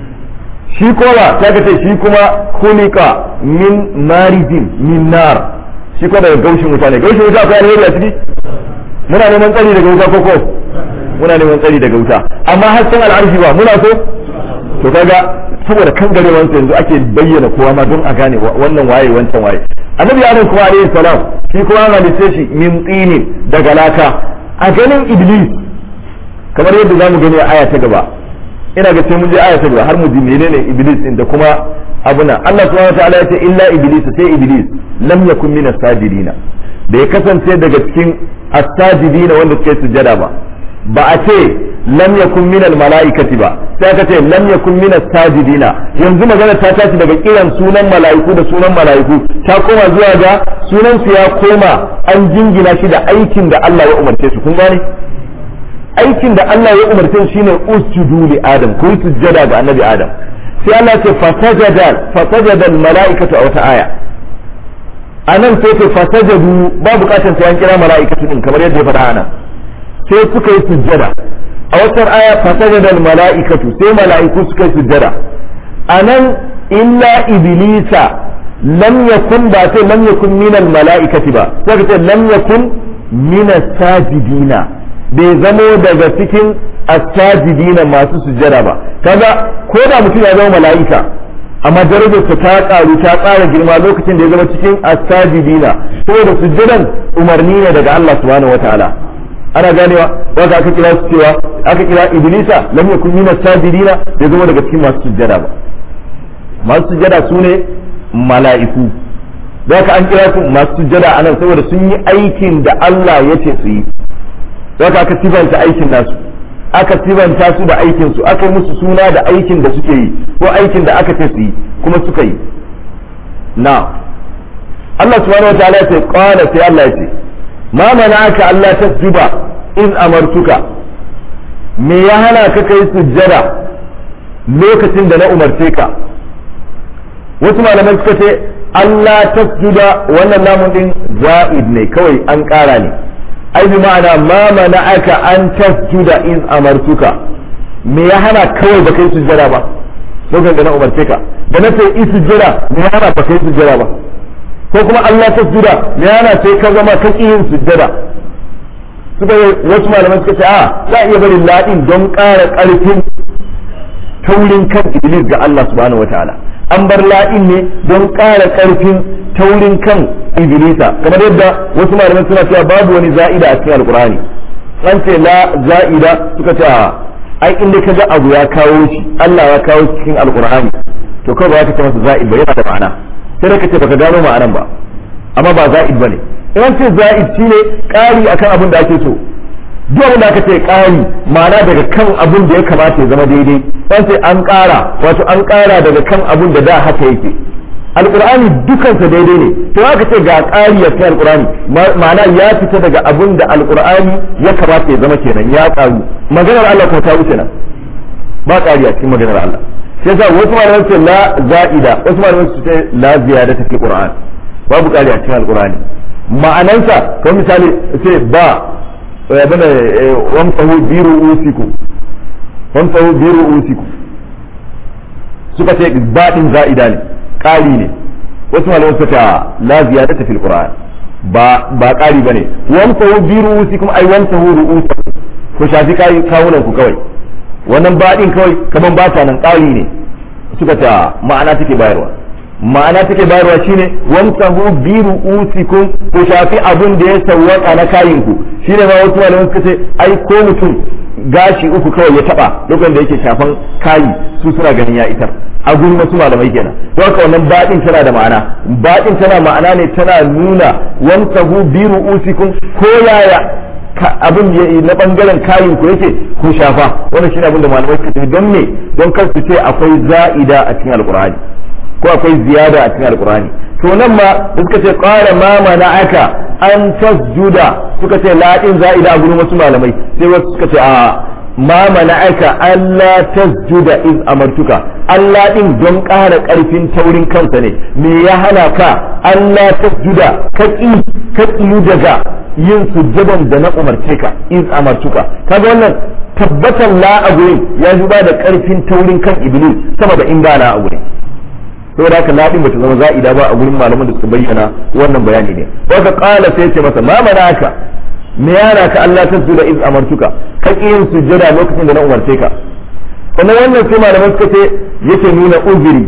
shi kowa kaga ce shi kuma khuliqa min marijin min nar shi kuma daga gaushin wuta ne gaushin wuta akwai alheri a ciki muna neman tsari daga wuta koko muna neman tsari daga wuta amma hasken al'arshi ba muna so to kaga saboda kan gare wansa yanzu ake bayyana kowa ma don a gane wannan waye wancan waye annabi adam kuma alayhi salam shi kuma an halitta shi min tsini daga laka a ganin iblis kamar yadda zamu gani a aya ta gaba ina ga sai mun je aya ta gaba har mu ji menene iblis din da kuma abuna Allah subhanahu wataala ya ce illa iblis sai iblis lam yakun min as-sajidina bai kasance daga cikin as-sajidina wanda suke sujjada ba ba a ce lam yakun min al-mala'ikati ba sai aka ce lam yakun min as-sajidina yanzu magana ta tashi daga kiran sunan mala'iku da sunan mala'iku ta koma zuwa ga sunan su ya koma an jingina shi da aikin da Allah ya umarce su kun gane aikin da Allah ya umarce shi shine usjudu li adam ku sujjada ga annabi adam sai Allah ya ce fasajada fasajada al-mala'ikatu a wata aya anan sai ce fasajadu ba bukatan sai an kira mala'ikatu din kamar yadda ya faɗa anan sai suka yi sujjada a wata aya fasajada mala'ikatu sai mala'iku suka yi sujjada anan illa iblisa lam yakun ba sai lam yakun min al mala'ikati ba sai ce lam yakun min as-sajidina bai zamo daga cikin as-sajidina masu sujjada ba kaga ko da mutum ya zama mala'ika amma darajarsa ta karu ta ƙara girma lokacin da ya zama cikin as-sajidina saboda sujjadan umarni ne daga Allah subhanahu wataala ana ganewa wanda aka kira su cewa aka kira iblisa lam yakun min as-sajidina bai zama daga cikin masu sujjada ba masu sujjada sune mala'iku da aka an kira su masu sujjada anan saboda sun yi aikin da Allah ya ce su yi da aka sifanta aikin nasu aka sifanta su da aikin su aka musu suna da aikin da suke yi ko aikin da aka ce su yi kuma suka yi na Allah subhanahu wa ta'ala ya ce qala sai Allah ya ce ma mana'aka Allah tasjuda in amartuka me ya hana ka kai sujjada lokacin da na umarce ka wasu malamai suka ce Allah tasjuda wannan namun din za'id ne kawai an ƙara ne ai bi ma'ana ma mana'aka an tasjuda in amartuka me ya hana kawai ba kai sujjada ba lokacin da na umarce ka da na ce in sujjada me ya hana ba kai sujjada ba ko kuma Allah ta sujuda me yana sai ka zama ka yin sujjada suka wasu malaman suka ce a za a iya barin ladin don ƙara ƙarfin taurin kan iblis ga Allah subhanahu wataala an bar ladin ne don ƙara ƙarfin taurin kan iblisa kamar yadda wasu malaman suna cewa babu wani za'ida a cikin alqur'ani an ce la za'ida suka ce a ai inda kaga abu ya kawo shi Allah ya kawo shi cikin alqur'ani to kawai ba ka ce masa za'id ba yana da ma'ana sai ka ce baka gano ma'anan ba amma ba za'id bane in an ce za'id shine ƙari akan abin da ake so duk abin da aka ce ƙari ma'ana daga kan abin da ya kamata ya zama daidai an ce an ƙara wato an ƙara daga kan abin da da haka yake alqur'ani dukansa daidai ne to aka ce ga ƙari ya kai alqur'ani ma'ana ya fita daga abin da alqur'ani ya kamata ya zama kenan ya ƙaru maganar Allah ko ta wuce nan ba ƙari a cikin maganar Allah sai yasa wasu malaman ce la za'ida wasu malaman su ce la ziyada ta fi qur'an babu kari a cikin alqur'ani ma'anansa kamar misali sai ba ya bana wamsahu biru usiku wamsahu biru usiku suka ce ba din za'ida ne kari ne wasu malaman su ce la ziyada ta fi qur'an ba ba kari bane wamsahu biru usikum ai wamsahu ru'usakum ku shafi kai kawunan ku kawai wannan baɗin kawai kaman ba ta nan ƙari ne suka ta ma'ana take bayarwa ma'ana take bayarwa shine wamsahu bi ru'usikum ko shafi abun da ya sawwaka na kayin ku shine ma wasu malaman suka ce ai ko mutum gashi uku kawai ya taba lokacin da yake shafan kayi su suna ganin ya itar a gurin wasu malamai kenan to haka wannan baɗin tana da ma'ana baɗin tana ma'ana ne tana nuna wamsahu bi ru'usikum ko yaya abin na bangaren kayin ku yake ku shafa wannan shine abin da malamai suka ce don me don kar su ce akwai za'ida a cikin alqur'ani ko akwai ziyada a cikin alqur'ani to nan ma suka ce qala ma mana'aka an tasjuda suka ce la din za'ida a gurin wasu malamai sai wasu suka ce a ma mana'aka alla tasjuda iz amartuka Allah din don ƙara ƙarfin taurin kansa ne me ya hana ka Allah tasjuda ka ƙi ka ƙi daga yin sujjadan da na umarce ka iz amartuka kaga wannan tabbatan la a gurin ya zuba da ƙarfin taurin kan iblis sama da in ba la a gurin saboda haka ladin bata zama za'ida ba a gurin malaman da suka bayyana wannan bayani ne waka qala sai ce masa ma manaka me yana ka Allah tasjuda iz amartuka ka yin sujjada lokacin da na umarce ka kuma wannan sai malaman suka ce yake nuna uzuri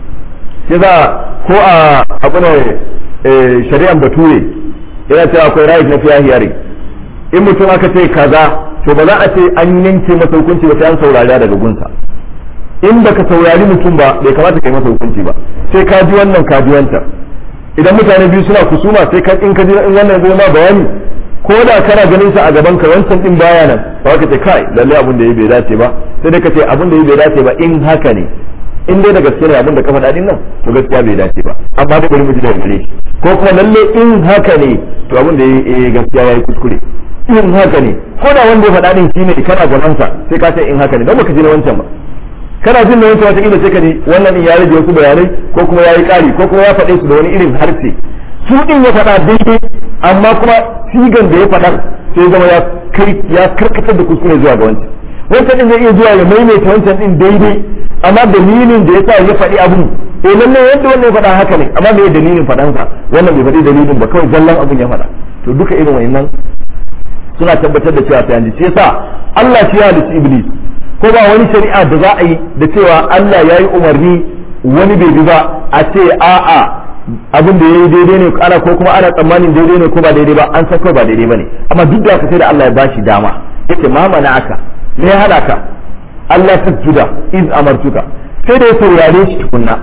sai za ko a abun shari'an bature yana cewa akwai right na fiya hiyari in mutum aka ce kaza to ba za a ce an yanke masa hukunci ba sai an saurari daga gunsa in baka saurari mutum ba bai kamata ka yi masa hukunci ba sai ka ji wannan ka ji wancan idan mutane biyu suna kusuma sai ka in ka ji in wannan zai ma bayani ko da kana ganin sa a gaban ka wancan din baya nan ba ka ce kai lalle abin da yayi bai dace ba sai dai ka ce abin da yayi bai dace ba in haka ne in dai da gaske ne abin da ka faɗa din nan to gaskiya bai dace ba amma da bari mu ji da gare shi ko kuma lalle in haka ne to abin da yayi gaskiya yayi kuskure in haka ne ko da wanda ya faɗa din shine kana ganin sa sai ka ce in haka ne don baka ji na wancan ba kana jin da wancan wata kila sai ka ji wannan din ya rage wasu bayanai ko kuma ya yi ƙari ko kuma ya faɗe su da wani irin harshe su din ya faɗa daidai amma kuma sigan da ya faɗa sai zama ya kai ya karkatar da kuskure zuwa ga wancan wancan din zai iya zuwa ya maimaita wancan din daidai amma dalilin da yasa ya faɗi abun eh lalle yadda wannan ya faɗa haka ne amma me dalilin faɗansa wannan bai faɗi dalilin ba kawai zallan abun ya faɗa to duka irin wayannan suna tabbatar da cewa sai an ji sai yasa Allah shi ya halicci iblis ko ba wani shari'a da za a yi da cewa Allah ya yi umarni wani bai bi ba a ce a'a abin da ya yi daidai ne ana ko kuma ana tsammanin daidai ne ko ba daidai ba an san ba daidai ba ne amma duk da haka sai da Allah ya bashi dama yace ma mana aka me ya hada ka Allah tasjuda iz amartuka sai da ya saurare shi tukunna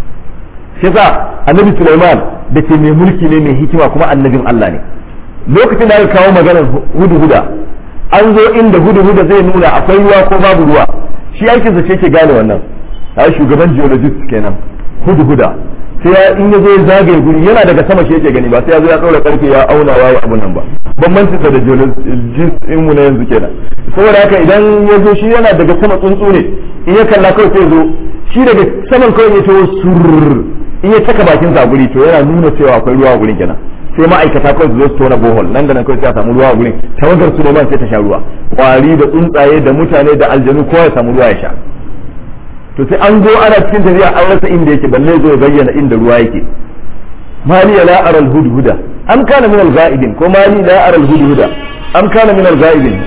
sai sa annabi Sulaiman da ke mai mulki ne mai hikima kuma annabin Allah ne lokacin da ya kawo maganar hudu huda an zo inda hudu huda zai nuna akwai ruwa ko babu ruwa shi aikin sa ce ke gane wannan ai shugaban geologist kenan hudu huda sai in ya zo ya zagaye guri yana daga sama shi yake gani ba sai ya zo ya ɗaura karfe ya auna waye abun nan ba bambanci da geologist in mu na yanzu kenan saboda haka idan ya zo shi yana daga sama tsuntsu ne in ya kalla kawai sai zo shi daga saman kawai ya tawo surr in ya taka bakin sa guri to yana nuna cewa akwai ruwa a gurin kenan sai ma'aikata kawai su zo su tona bohol nan da nan kawai sai a samu ruwa a gurin tawagar Suleiman sai ta sha ruwa kwari da tsuntsaye da mutane da aljanu kowa ya samu ruwa ya sha to sai an zo ana cikin tafiya an rasa inda yake balle zo ya bayyana inda ruwa yake mali la ara al hudhuda am kana min al ghaibin ko mali la ara al hudhuda am kana min al ghaibin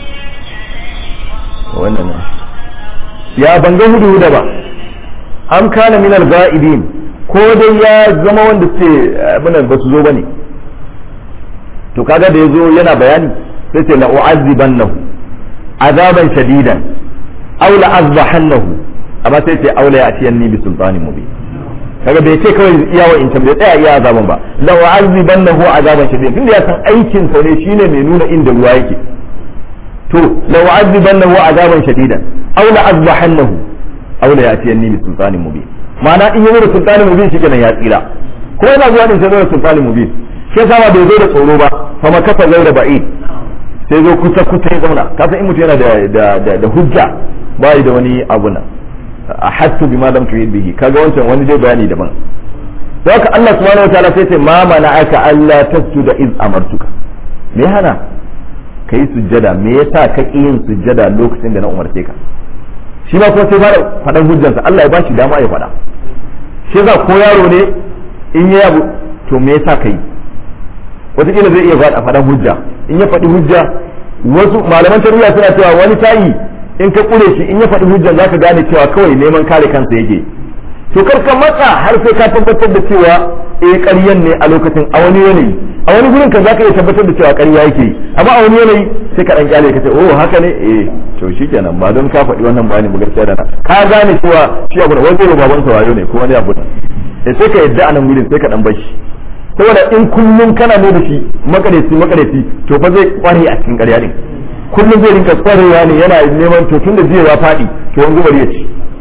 wannan ya banga hudhuda ba am kana min al ghaibin ko dai ya zama wanda suke abin ba su zo bane to kaga da yazo yana bayani sai ce la u'azzibannahu azaban shadidan aw la azbahannahu amma sai ce aula ya atiyan ni bi sultanin mubin kaga bai ce kawai iya wa in tambaye tsaya iya azaban ba la u'azzibannahu azaban shadidan tunda ya san aikin sa ne shine mai nuna inda ruwa yake to la u'azzibannahu azaban shadidan aw la azbahannahu aula ya atiyan ni bi sultanin mubin ma'ana in yazo da sultanin mubin shikenan ya tsira ko yana zuwa din sai zo da sultanin mubin shi yasa ba bai zo da tsoro ba fa makafa gaira ba'id sai zo kusa kusa ya zauna kasan in mutum yana da da da hujja ba da wani abu nan ahattu bima lam tuhid bihi kaga wancan wani dai bayani daban to haka Allah subhanahu wataala sai ce ma mana'aka alla tasjuda iz amartuka me hana kai sujjada me yasa ka ki yin sujjada lokacin da na umarce ka shi ba kuma sai fara faɗan hujjansa Allah ya bashi dama ya faɗa shi yasa ko yaro ne in ya abu to me yasa kai wataƙila zai iya faɗa faɗan hujja in ya faɗi hujja wasu malaman tarbiyya suna cewa wani tayi in ka kure shi in ya faɗi hujjan zaka gane cewa kawai neman kare kansa yake to kar ka matsa har sai ka tabbatar da cewa eh ƙaryan ne a lokacin a wani yanayi a wani gurin kan zaka iya tabbatar da cewa ƙarya yake amma a wani yanayi sai ka dan kyale ka ce oh haka ne eh to shikenan ba don ka faɗi wannan bayani ba gaskiya da na ka gane cewa shi abu da wani baban sa wayo ne ko wani abu eh sai ka yadda a nan gurin sai ka dan bashi saboda in kullum kana ne da shi makareci makareci to fa zai kware a cikin ƙarya din kullum zai rinka kwarewa ne yana neman to tun da jiya ya faɗi to yanzu bari ya ci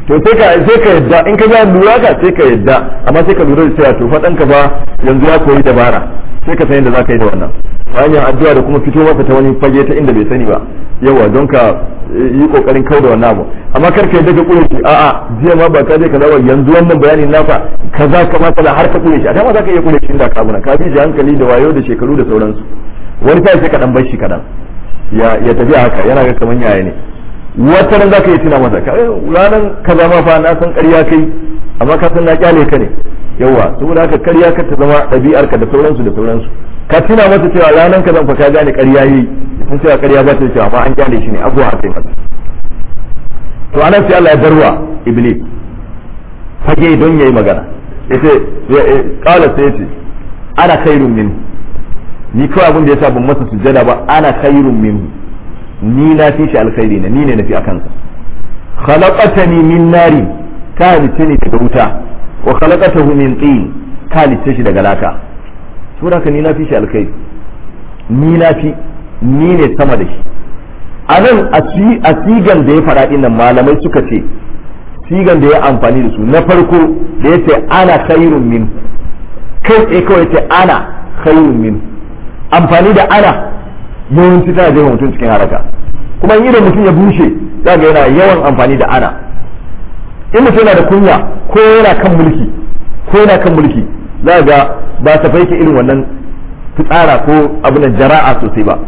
to sai ka sai ka yadda in ka ga lura ka sai ka yadda amma sai ka lura da cewa to fa danka ba yanzu ya koyi dabara sai ka san yadda zaka yi da wannan ta hanyar addu'a da kuma fito masa ta wani fage ta inda bai sani ba yawa don ka yi kokarin kau da wannan abu amma kar ka yadda ka kure shi a'a jiya ma ba ka je ka dawo yanzu wannan bayanin naka kaza kamata da har ka kure shi a dama zaka iya kure shi inda ka abuna ka bi shi hankali da wayo da shekaru da sauransu wani sai sai ka dan bar shi kadan ya ya tafi haka yana ga kaman yaya ne wata ran zaka yi tuna masa ka ranan kaza ma fa na san ƙarya kai amma ka san na kyale ka ne yawa saboda haka ƙarya ka ta zama ɗabi'ar ka da sauransu da sauransu ka tuna masa cewa ranan ka zan fa ka gane ƙarya yi sun cewa ƙarya ba ta cewa amma an kyale shi ne abuwa sai masa to anan sai Allah ya barwa iblis fage don yayi magana yace qala sai yace ana khairun min ni kawai abin da yasa ban masa sujjada ba ana khairun min ni na fi shi alkhairi ne ni ne nafi akan sa khalaqatani min nari ka halice ni daga wuta wa khalaqatahu min tin ka halice shi daga laka saboda haka ni na fi shi alkhairi ni na fi ni ne sama da shi a nan a sigan da ya faɗa ɗin nan malamai suka ce sigan da ya amfani da su na farko da ya ce ana khairun min kai tsaye kawai ya ce ana khairun min amfani da ana yawanci tana jefa mutum cikin haraka kuma in idan mutum ya bushe za ga yana yawan amfani da ana in mutum yana da kunya ko yana kan mulki ko yana kan mulki za ga ba ta faike irin wannan fitsara ko abin da jara'a sosai ba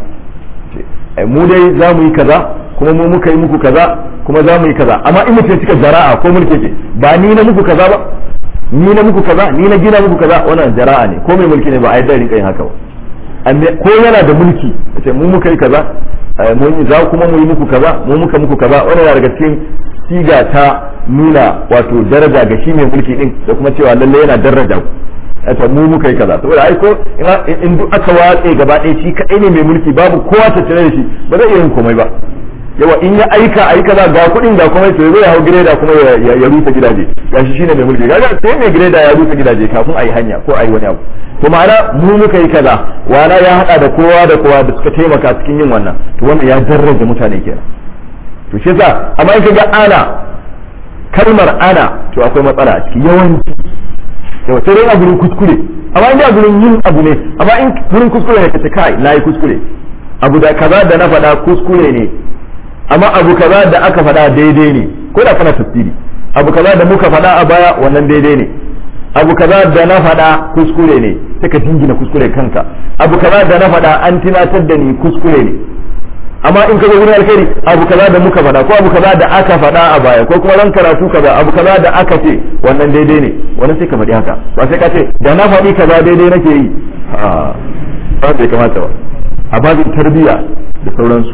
mu dai za mu yi kaza kuma mu muka yi muku kaza kuma za mu yi kaza amma in mutum cika jara'a ko mulki ce ba ni na muku kaza ba ni na muku kaza ni na gina muku kaza wannan jara'a ne ko mai mulki ne ba a yadda rinka yin haka ba ko yana da mulki ce mu muka yi kaza mun za kuma mu yi muku kaza mu muka muku kaza wannan yana daga cikin siga ta nuna wato daraja ga shi mai mulki din da kuma cewa lalle yana daraja ta mu muka yi kaza saboda ai ko in duk aka watse gaba ɗaya shi kadai ne mai mulki babu kowa ta tare da shi ba zai iya yin komai ba yawa in ya aika ayi kaza ga kuɗin ga komai to zai hau gireda kuma ya rusa gidaje gashi shine mai mulki kaga sai mai gireda ya rusa gidaje kafin ayi hanya ko ayi wani abu to ma'ana mu muka yi kaza wala ya hada da kowa da kowa da suka taimaka cikin yin wannan to wannan ya daraja mutane kenan to shi yasa amma in kaga ana kalmar ana to akwai matsala a ciki yawanci yawa sai dai a gurin kuskure amma in a gurin yin abu ne amma in gurin kuskure ne kace kai nayi kuskure abu da kaza da na faɗa kuskure ne amma abu kaza da aka faɗa daidai ne ko da kana tafsiri abu kaza da muka faɗa a baya wannan daidai ne abu kaza da na faɗa kuskure ne sai ka jingina kuskure kanka abu kaza da na faɗa an tunatar da ni kuskure ne amma in ka zo wurin alkhairi abu kaza da muka faɗa ko abu kaza da aka faɗa a baya ko kuma ran karatu kaza abu kaza da aka ce wannan daidai ne wannan sai ka faɗi haka ba sai ka ce da na faɗi kaza daidai nake yi a ba sai kamata ba a babin tarbiyya da sauransu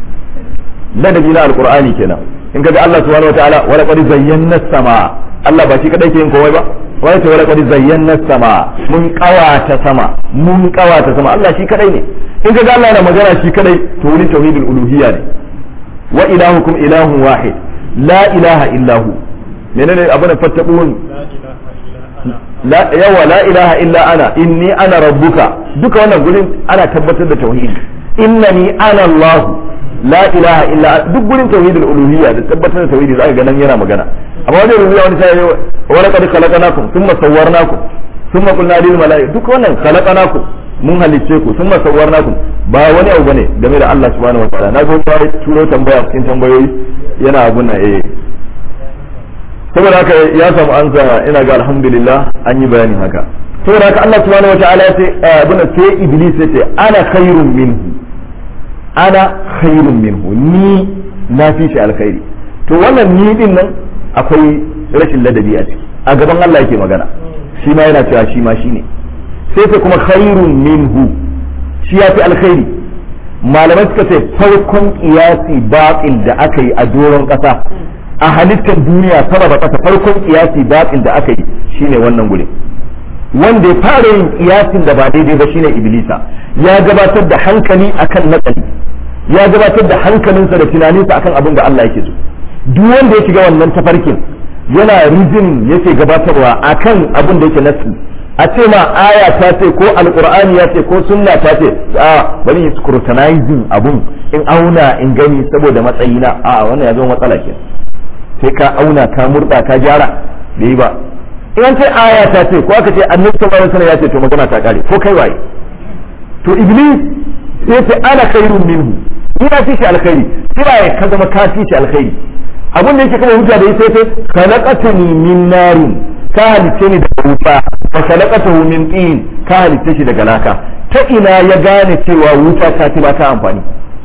ladabi na alqur'ani kenan in ka ga Allah subhanahu wataala wala qad zayyana sama Allah ba shi kadai ke yin komai ba wai ta wala qad zayyana sama mun kawata sama mun kawata sama Allah shi kadai ne in ka ga Allah yana magana shi kadai to wurin tauhidul uluhiyya ne wa ilahukum ilahun wahid la ilaha illa hu menene abuna fattaqun la yawa la ilaha illa ana inni ana rabbuka duka wannan gurin ana tabbatar da tauhidi innani ana Allah la ilaha illa duk gurin tauhidul uluhiyya da tabbatar da tauhidi zaka ga nan yana magana amma wani rubuya wani sai wa laqad khalaqnakum thumma sawwarnakum thumma qulna lil malaikati duk wannan khalaqnakum mun halicce ku thumma sawwarnakum ba wani abu bane game da Allah subhanahu wataala na zo ta turo tambaya cikin tambayoyi yana abun nan eh saboda haka ya samu ansa ina ga alhamdulillah an yi bayanin haka saboda haka Allah subhanahu wataala ya ce abun sai iblis ya ce ana khairun minhu ana khairun minhu ni na fi shi alkhairi to wannan ni din nan akwai rashin ladabi a ciki a gaban Allah yake magana shi ma yana cewa shi ma shine sai ta kuma khairun minhu shi ya fi alkhairi malamai suka ce farkon kiyasi batil da aka yi a doron kasa a halittar duniya sama da kasa farkon kiyasi batil da aka yi shine wannan gure wanda ya fara yin kiyasin da ba daidai ba shine iblisa ya gabatar da hankali akan nakali ya gabatar da hankalinsa da tunaninsa akan abin da Allah yake so duk wanda ya shiga wannan tafarkin yana rijin yake gabatarwa akan abin da yake nasu a ce ma aya ta ce ko alqur'ani ya ce ko sunna ta ce a bari yi scrutinizing abun in auna in gani saboda matsayina a wannan ya zama matsala ke sai ka auna ka murda ka gyara bai yi ba in an ce aya ta ce ko aka ce annabi sallallahu alaihi wasallam ya ce to magana ta kare ko kai waye to iblis sai ce ana khairun minhu ina fi shi alkhairi kira ya ka zama ka fi shi alkhairi abin da yake kama hujja da yake sai khalaqatani min narin ka halice ni daga wuta fa khalaqatahu min tin ka halice shi daga laka ta ina ya gane cewa wuta ta ci ba ta amfani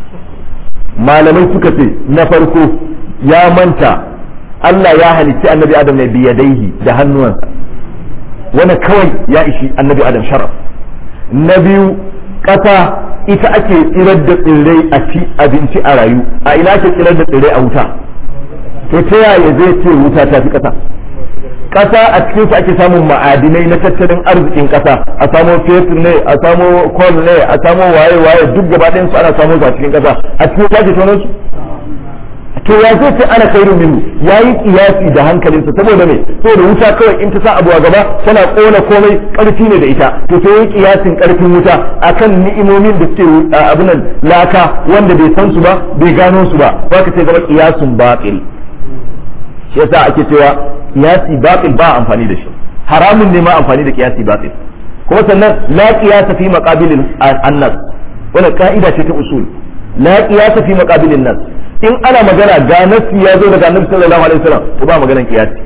malamai suka ce na farko ya manta Allah ya halicci annabi Adam ne biyadaihi da hannuwansa wani kawai ya ishi annabi Adam sharaf na biyu ƙasa ita ake tsirar da tsirrai a ci abinci a rayu a ina ake tsirar da tsirrai a wuta to ta yaya zai ce wuta ta fi ƙasa ƙasa a cikin su ake samun ma'adinai na tattalin arzikin ƙasa a samo fetur ne a samo coal ne a samo waye waye duk gaba ɗayan su ana samun su a cikin ƙasa a cikin ta ke tonon su to ya zai ce ana khairu minhu yayi kiyasi da hankalinsa saboda me saboda wuta kawai in ta sa abu a gaba tana kona komai karfi ne da ita to sai yayi kiyasin karfin wuta akan ni'imomin da suke abin nan laka wanda bai san su ba bai gano su ba ba ka ce zama kiyasun batil shi yasa ake cewa kiyasi batil ba amfani da shi haramun ne ma amfani da kiyasi batil kuma sannan la qiyasa fi maqabilin annas wannan ka'ida ce ta usul la qiyasa fi maqabilin nas in ana magana ga nasi ya zo daga annabi sallallahu alaihi wasallam to ba maganan kiyasi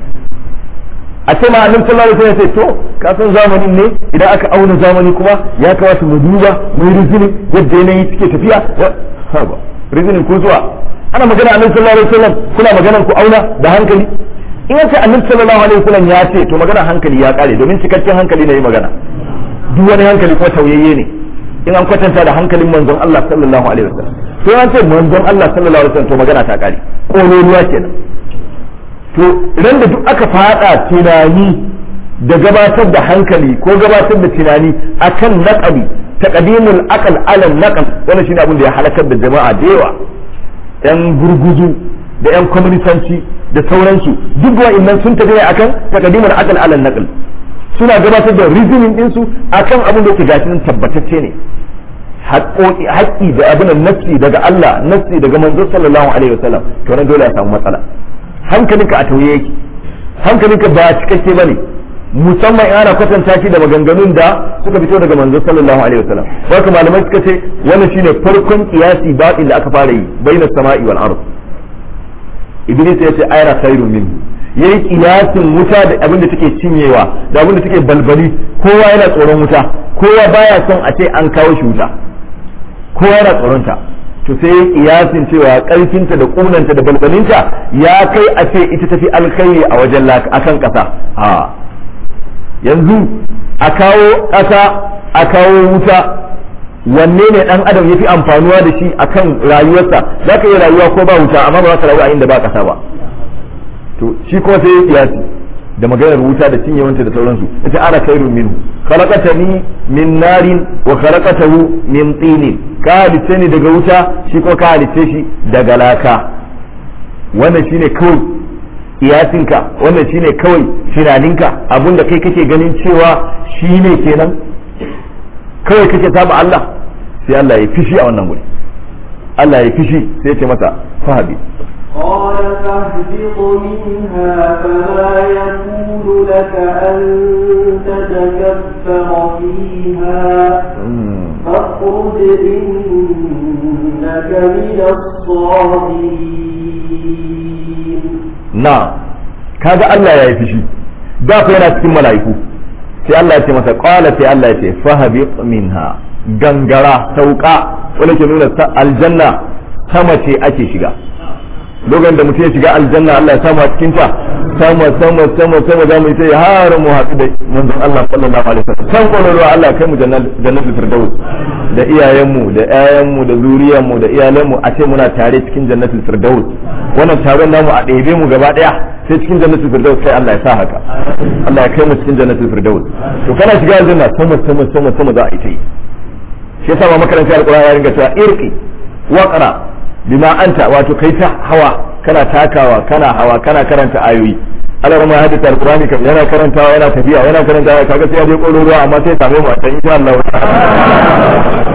a ce ma annabi sallallahu alaihi wasallam sai to ka san zamanin ne idan aka auna zamani kuma ya kamata mu duba mu yi rizini yadda yanayi suke tafiya ha ba rizinin ko zuwa ana magana annabi sallallahu alaihi wasallam kuna maganan ku auna da hankali in an ce annabi sallallahu alaihi wasallam ya ce to magana hankali ya kare domin cikakken hankali ne yi magana duk wani hankali kuma tauyayye ne in an kwatanta da hankalin manzon Allah sallallahu alaihi wasallam sai an ce manzon Allah sallallahu alaihi wasallam to magana ta kare kololuwa kenan to idan da duk aka fada tunani da gabatar da hankali ko gabatar da tunani akan naqali taqdimul aqal ala naqal wannan shine abin da ya halakar da jama'a da yawa yan gurguzu da yan communitanci da sauransu duk wa'annan sun tafi ne akan taqdimul aqal ala naqal suna gabatar da reasoning ɗinsu akan abin da yake gashi nan tabbatacce ne haƙƙi da abin nassi daga Allah nassi daga manzo sallallahu alaihi wasallam to nan dole a samu matsala hankalinka a tauye yake hankalinka ba cikakke bane musamman in ana kwatanta shi da maganganun da suka fito daga manzo sallallahu alaihi wasallam haka malamai suka ce wannan shine farkon kiyasi batil da aka fara yi baina sama'i wal ard iblis ya ce ayra khairun minhu yayi kiyasin wuta da abin da take cinyewa da abin da take balbali kowa yana tsoron wuta kowa baya son a ce an kawo shi wuta kowa yana tsoron ta to sai yayi kiyasin cewa karfinta da kunanta da balbalinta ya kai a ce ita tafi alkhairi a wajen laka akan kasa a yanzu a kawo kasa a kawo wuta wanne ne dan adam yafi amfanuwa da shi akan rayuwarsa zaka yi rayuwa ko ba wuta amma ba za ka rayu a inda ba kasa ba to shi kuma sai ya kiyasi da maganar wuta da cinyewanta da sauransu ita ana khairun minhu khalaqatani min narin wa khalaqatahu min tinin ka halice ni daga wuta shi kuma ka halice shi daga laka wannan shine kawai kiyasinka wannan shine kawai tunaninka abinda kai kake ganin cewa shine kenan kawai kake saba Allah sai Allah ya fishi a wannan guri Allah ya fishi sai ya ce masa fahabi قال فاهبط منها فما يكون لك أن تتكبر فيها فاخرج إنك من الصاغرين نعم كذا الله يا يفشي da ku yana cikin mala'iku sai Allah ya ce masa qala sai Allah ya ce fahabit minha gangara sauka wanda ke nuna aljanna sama ce ake shiga lokacin da mutum ya shiga aljanna Allah ya samu a cikin ta sama sama sama sama za mu yi ta har mu haɗu da manzon Allah sallallahu alaihi wasallam san kololo Allah kai mu jannatul firdaus da iyayenmu da ƴaƴanmu da zuriyarmu da iyalanmu a ce muna tare cikin jannatul firdaus wannan taron namu a ɗebe mu gaba ɗaya sai cikin jannatul firdaus sai Allah ya sa haka Allah ya kai mu cikin jannatul firdaus to kana shiga aljanna sama sama sama sama za a yi ta yi shi yasa ma makarantar alqur'ani ya ringa cewa irqi waqra bima anta wato kai ta hawa kana takawa kana hawa kana karanta ayoyi Allah ma hadita alqur'ani kan yana karantawa yana tafiya yana karantawa kaga sai ya je koro ruwa amma sai same mu a can insha Allah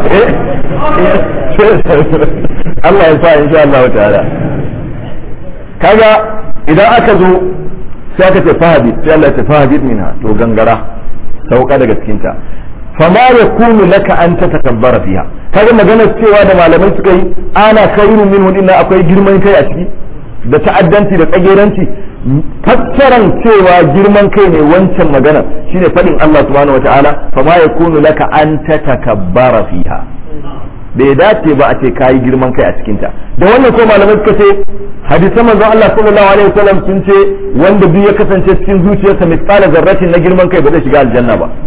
Allah ya sa insha Allah ta'ala kaga idan aka zo sai aka ce fahadid sai Allah ya ce fahadid minha to gangara sauka daga cikin ta fama yakunu laka an tatakabbara fiha kaga maganar cewa da malamai suka yi ana khairun minhu dinna akwai girman kai a ciki da ta'addanci da tsageranci fassaran cewa girman kai ne wancan magana shine fadin Allah subhanahu wataala fama yakunu laka an tatakabbara fiha bai dace ba a ce kayi girman kai a cikin ta da wannan ko malamai suka ce hadisan manzon Allah sallallahu alaihi wasallam sun ce wanda duk ya kasance cikin zuciyarsa misqala zarratin na girman kai ba zai shiga aljanna ba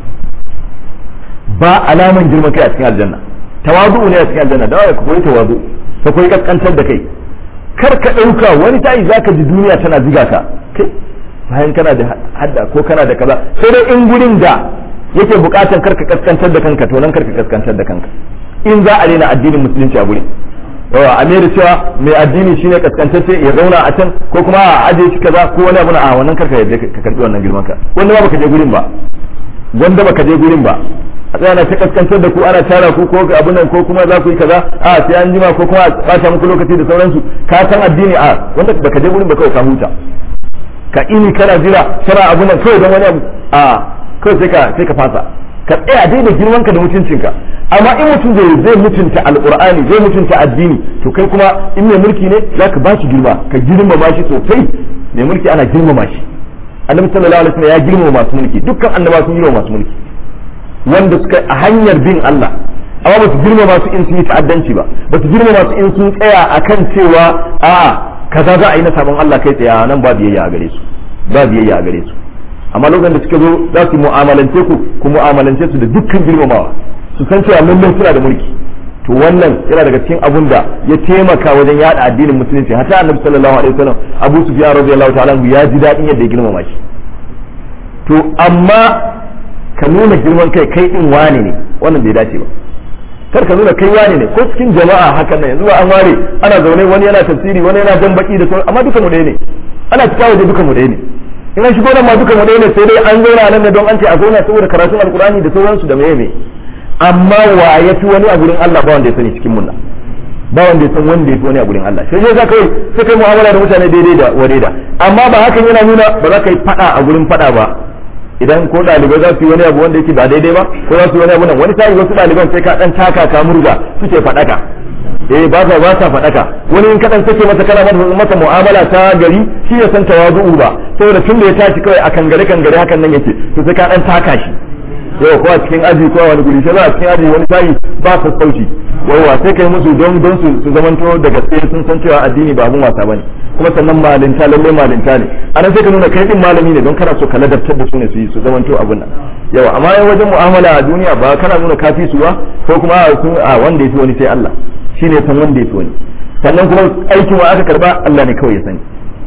ba alaman girman kai a cikin aljanna tawazu ne a cikin aljanna da wai ka koyi tawazu ka koyi kaskantar da kai kar ka dauka wani tayi zaka ji duniya tana ziga ka kai bayan kana da hadda ko kana da kaza sai dai in gurin da yake bukatan kar ka kaskantar da kanka to nan kar ka kaskantar da kanka in za a rena addinin musulunci a gurin yawa a mai da cewa mai addini shine kaskantacce ya zauna a can ko kuma a aje shi kaza ko wani abu na a wannan karka yadda ka karbi wannan girman ka wanda ba baka je gurin ba wanda baka je gurin ba a tsaya na ta kaskantar da ku ana tara ku ko abun nan ko kuma za ku yi kaza a sai an jima ko kuma a bata muku lokaci da sauransu ka san addini a wanda baka je gurin ba kawai ka huta ka ini kana jira shara abun nan kawai don wani abu a kawai sai ka sai ka fasa ka tsaya dai da girman ka da mutuncinka amma in mutum zai zai mutunta alqur'ani zai mutunta addini to kai kuma in mai mulki ne zaka ba shi girma ka girmama shi sosai mai mulki ana girmama shi annabi sallallahu alaihi wasallam ya girmama masu mulki dukkan annabawa sun girmama masu mulki wanda suka a hanyar bin Allah amma ba su girmama su in sun yi ta'addanci ba ba su girmama su in sun tsaya akan cewa a kaza za a yi na sabon Allah kai tsaya nan ba biyayya a gare su ba biyayya a gare su amma lokacin da suka zo za su mu'amalance ku ku mu'amalance su da dukkan girmamawa su san cewa lallai suna da mulki to wannan yana daga cikin abun da ya taimaka wajen yada addinin musulunci hatta annabi sallallahu alaihi wasallam Abu Sufyan radiyallahu ta'ala ya ji dadin yadda ya girmama shi to amma ka nuna girman kai kai din wane ne wannan bai dace ba kar ka nuna kai wane ne ko cikin jama'a hakan nan yanzu ba an ware ana zaune wani yana tafsiri wani yana jan baki da sauran amma duka mu ɗaya ne ana cika waje duka mu ɗaya ne in an shigo nan ma duka mu ɗaya ne sai dai an zauna nan ne don an ce a zauna saboda karatun alkurani da sauransu da meye me amma wa ya fi wani a gurin Allah ba wanda ya sani cikin munna ba wanda ya san wanda ya fi wani a gurin Allah sai dai kai sai kai mu'amala da mutane daidai da ware da amma ba hakan yana nuna ba za ka yi fada a gurin fada ba idan ko ɗalibai za su yi wani abu wanda yake ba daidai ba ko za su yi wani abu nan wani sai wasu ɗaliban sai ka dan taka ka murga suke fadaka eh ba sa ba sa fadaka wani in kadan sake masa kana masa mu'amala ta gari shi ya san tawazu'u ba saboda tun da ya tashi kawai akan gare kan gare hakan nan yake to sai ka dan taka shi yau ko a cikin aji ko a wani guri sai a cikin aji wani tayi ba su sauki yawa sai kai musu don don su su zamanto da gaske sun san cewa addini ba abun wasa bane kuma sannan malinta lalle malinta ne anan sai ka nuna kai din malami ne don kana so ka ladabtar da su ne su yi su zamanto abun nan yawa amma wajen mu'amala a duniya ba kana nuna kafi su ba ko kuma a wanda yafi wani sai Allah shine san wanda yafi wani sannan kuma aikin wa aka karba Allah ne kawai ya sani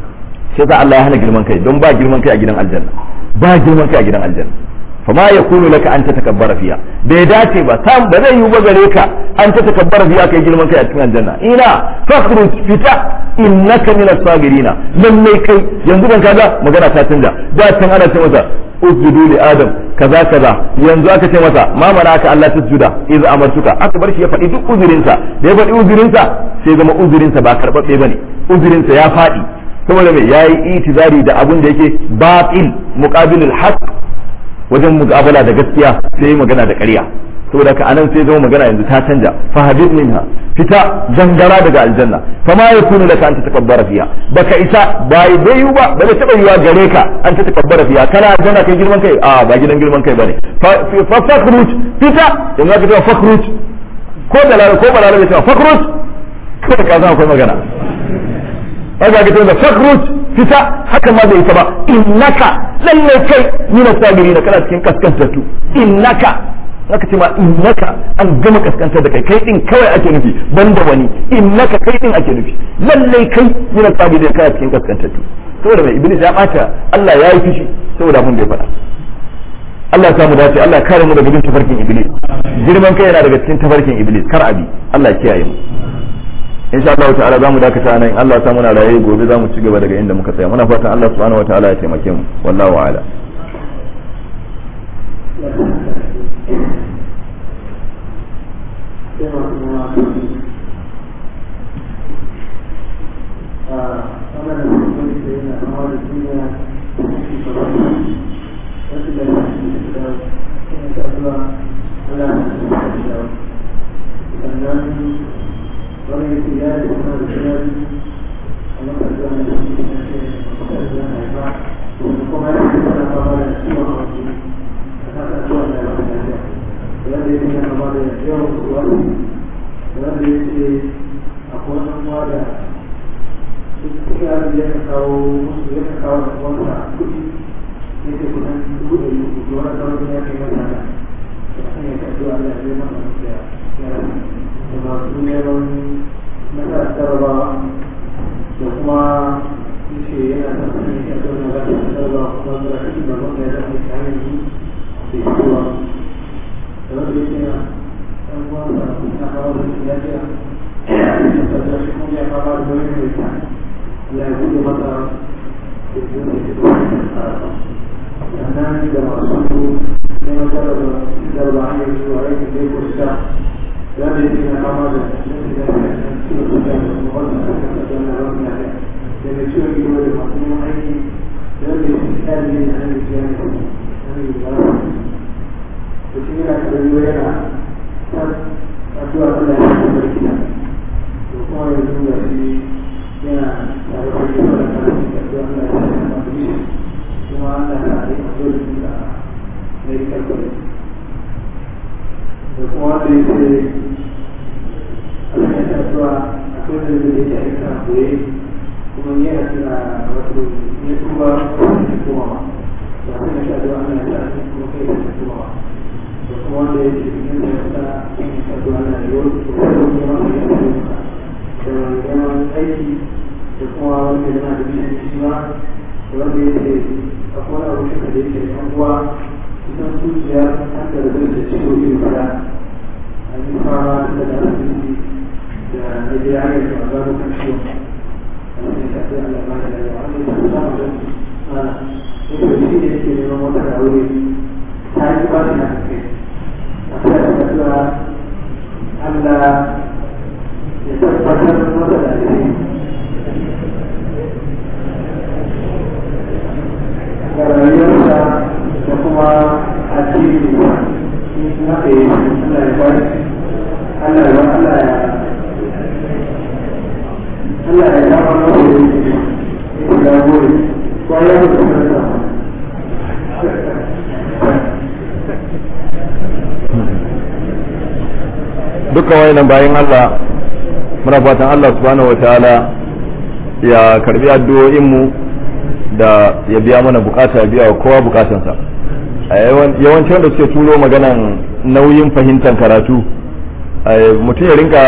sai sa Allah ya hana girman kai don ba girman kai a gidan aljanna ba girman kai a gidan aljanna fama yakunu laka an tatakabbara fiha bai dace ba sam ba zai yi ba gare ka an tatakabbara fiha kai girman kai a cikin aljanna ina fakhruj fita innaka minas sabirina lalle kai yanzu ban kaga magana ta canza da can ana ce masa usjudu li adam kaza kaza yanzu aka ce masa ma manaka Allah tasjuda idza amartuka aka bar shi ya faɗi duk uzurinsa da ya faɗi uzurinsa sai zama uzurinsa ba karɓaɓɓe bane uzurinsa ya faɗi saboda mai yayi itizari da abun da yake batil muqabilul haqq wajen muqabala da gaskiya sai yi magana da ƙarya saboda ka anan sai zama magana yanzu ta canja fahabit minha fita zangara daga aljanna fama yakunu laka an tatakabbara fiha baka isa bai bayu ba ba da taba yiwa gare ka an tatakabbara fiha kana aljanna kai girman kai a ba gidan girman kai bane fa fakhruj fita yanzu ka ce fakhruj ko da lara ko balala bai ce fakhruj ko ka san akwai magana kaga ka ce fakhruj fita haka ma bai isa ba innaka lalle kai min as-sabirin kana cikin kaskantattu innaka aka ce ma innaka an gama kaskantar da kai kai din kawai ake nufi banda wani innaka kai din ake nufi lalle kai min as-sabirin kana cikin kaskantattu saboda mai iblis ya bata Allah ya yi fushi saboda mun da ya faɗa Allah ya samu dace Allah ya kare mu daga bin tafarkin iblis girman kai yana daga cikin tafarkin iblis kar abi Allah ya kiyaye mu insha Allah ta'ala zamu dakata nan Allah ya sa muna raye gobe zamu ci gaba daga inda muka tsaya muna fatan Allah subhanahu wataala ya taimake mu wallahu a'ala Uh yana kama da duniya shi kamar wasu da ya fi da yana kasuwa ana da sannan wani ya ce ya yi kuma da sinari a makasuwa na da shi na ce makasuwa na haifa wanda kuma ya ce ana kama da ciwon hawaii a kan kasuwa na yawan lafiya wanda ya ce yana kama da yawan kuwa wanda ya ce akwai wani kuma da duk ya ya kawo musu ya kawo da wanda kuɗi ne ke kusan dubu da yi da wani sauran ya kai mata da da kan ya kaɗu a da ya mata da ya da masu neman nasarar jarabawa da kuma yace yana da sanin ya kaɗu na zata jarabawa kuma da shi da wanda ya zama ta hanyar yi da yawa da wanda ya ce na ɗan uwansa na kawo da shi lafiya da shi kuma ya kawo da wani mai ta ya buɗe masa da biyu da ke sannan da masu neman jarraba hanyar zuwa aikin da ya kusa ya da yake na kama da cikin da cikin da kuma wanda aka kasa da wasu na da da mai ciwon gido da masu neman aiki da yadda ya fi tsari ne na hanyar jiya ne hanyar da za su da shi yana karami yana ta addu'a Allah ya fi barki da kuma yanzu da shi yana tare da shi da karfi da addu'a Allah ya fi barki kuma Allah ya fi barki da medical college da kuma wanda ya ce Allah ya fi addu'a akwai da zai yake aika a koye kuma yana tuna wato ne kuma da kuma ba sai ya addu'a Allah ya fi kuma kai da kuma ba da kuma wanda ya ce cikin da ya sa addu'a Allah ya yi da kuma ya fi da yawan aiki da kuma wanda yana da bishin shi ba da wanda ya ce akwai abu shi da yake yan uwa kusan su biyar an da zai da ciwo iri fara a yi fama da da asibiti da na je ya yi da zaru kan ciwo a cikin shafi Allah ba da yawa an yi ta samu da ana ita shi ne yake neman wata da aure ta yi ba shi na kai a kai da kasuwa Allah ya tabbatar masa da alheri ga rayuwarsa da kuma addini na kai Allah ya bari Allah ya Allah ya Allah ya zama na wuri ya gode ko ya mutu da dukkan wayannan bayan Allah muna fatan Allah subhanahu wataala ya karbi addu'o'in mu da ya biya mana bukata ya biya wa kowa bukatansa a yawancin wanda suke turo maganan nauyin fahimtar karatu mutum ya rinka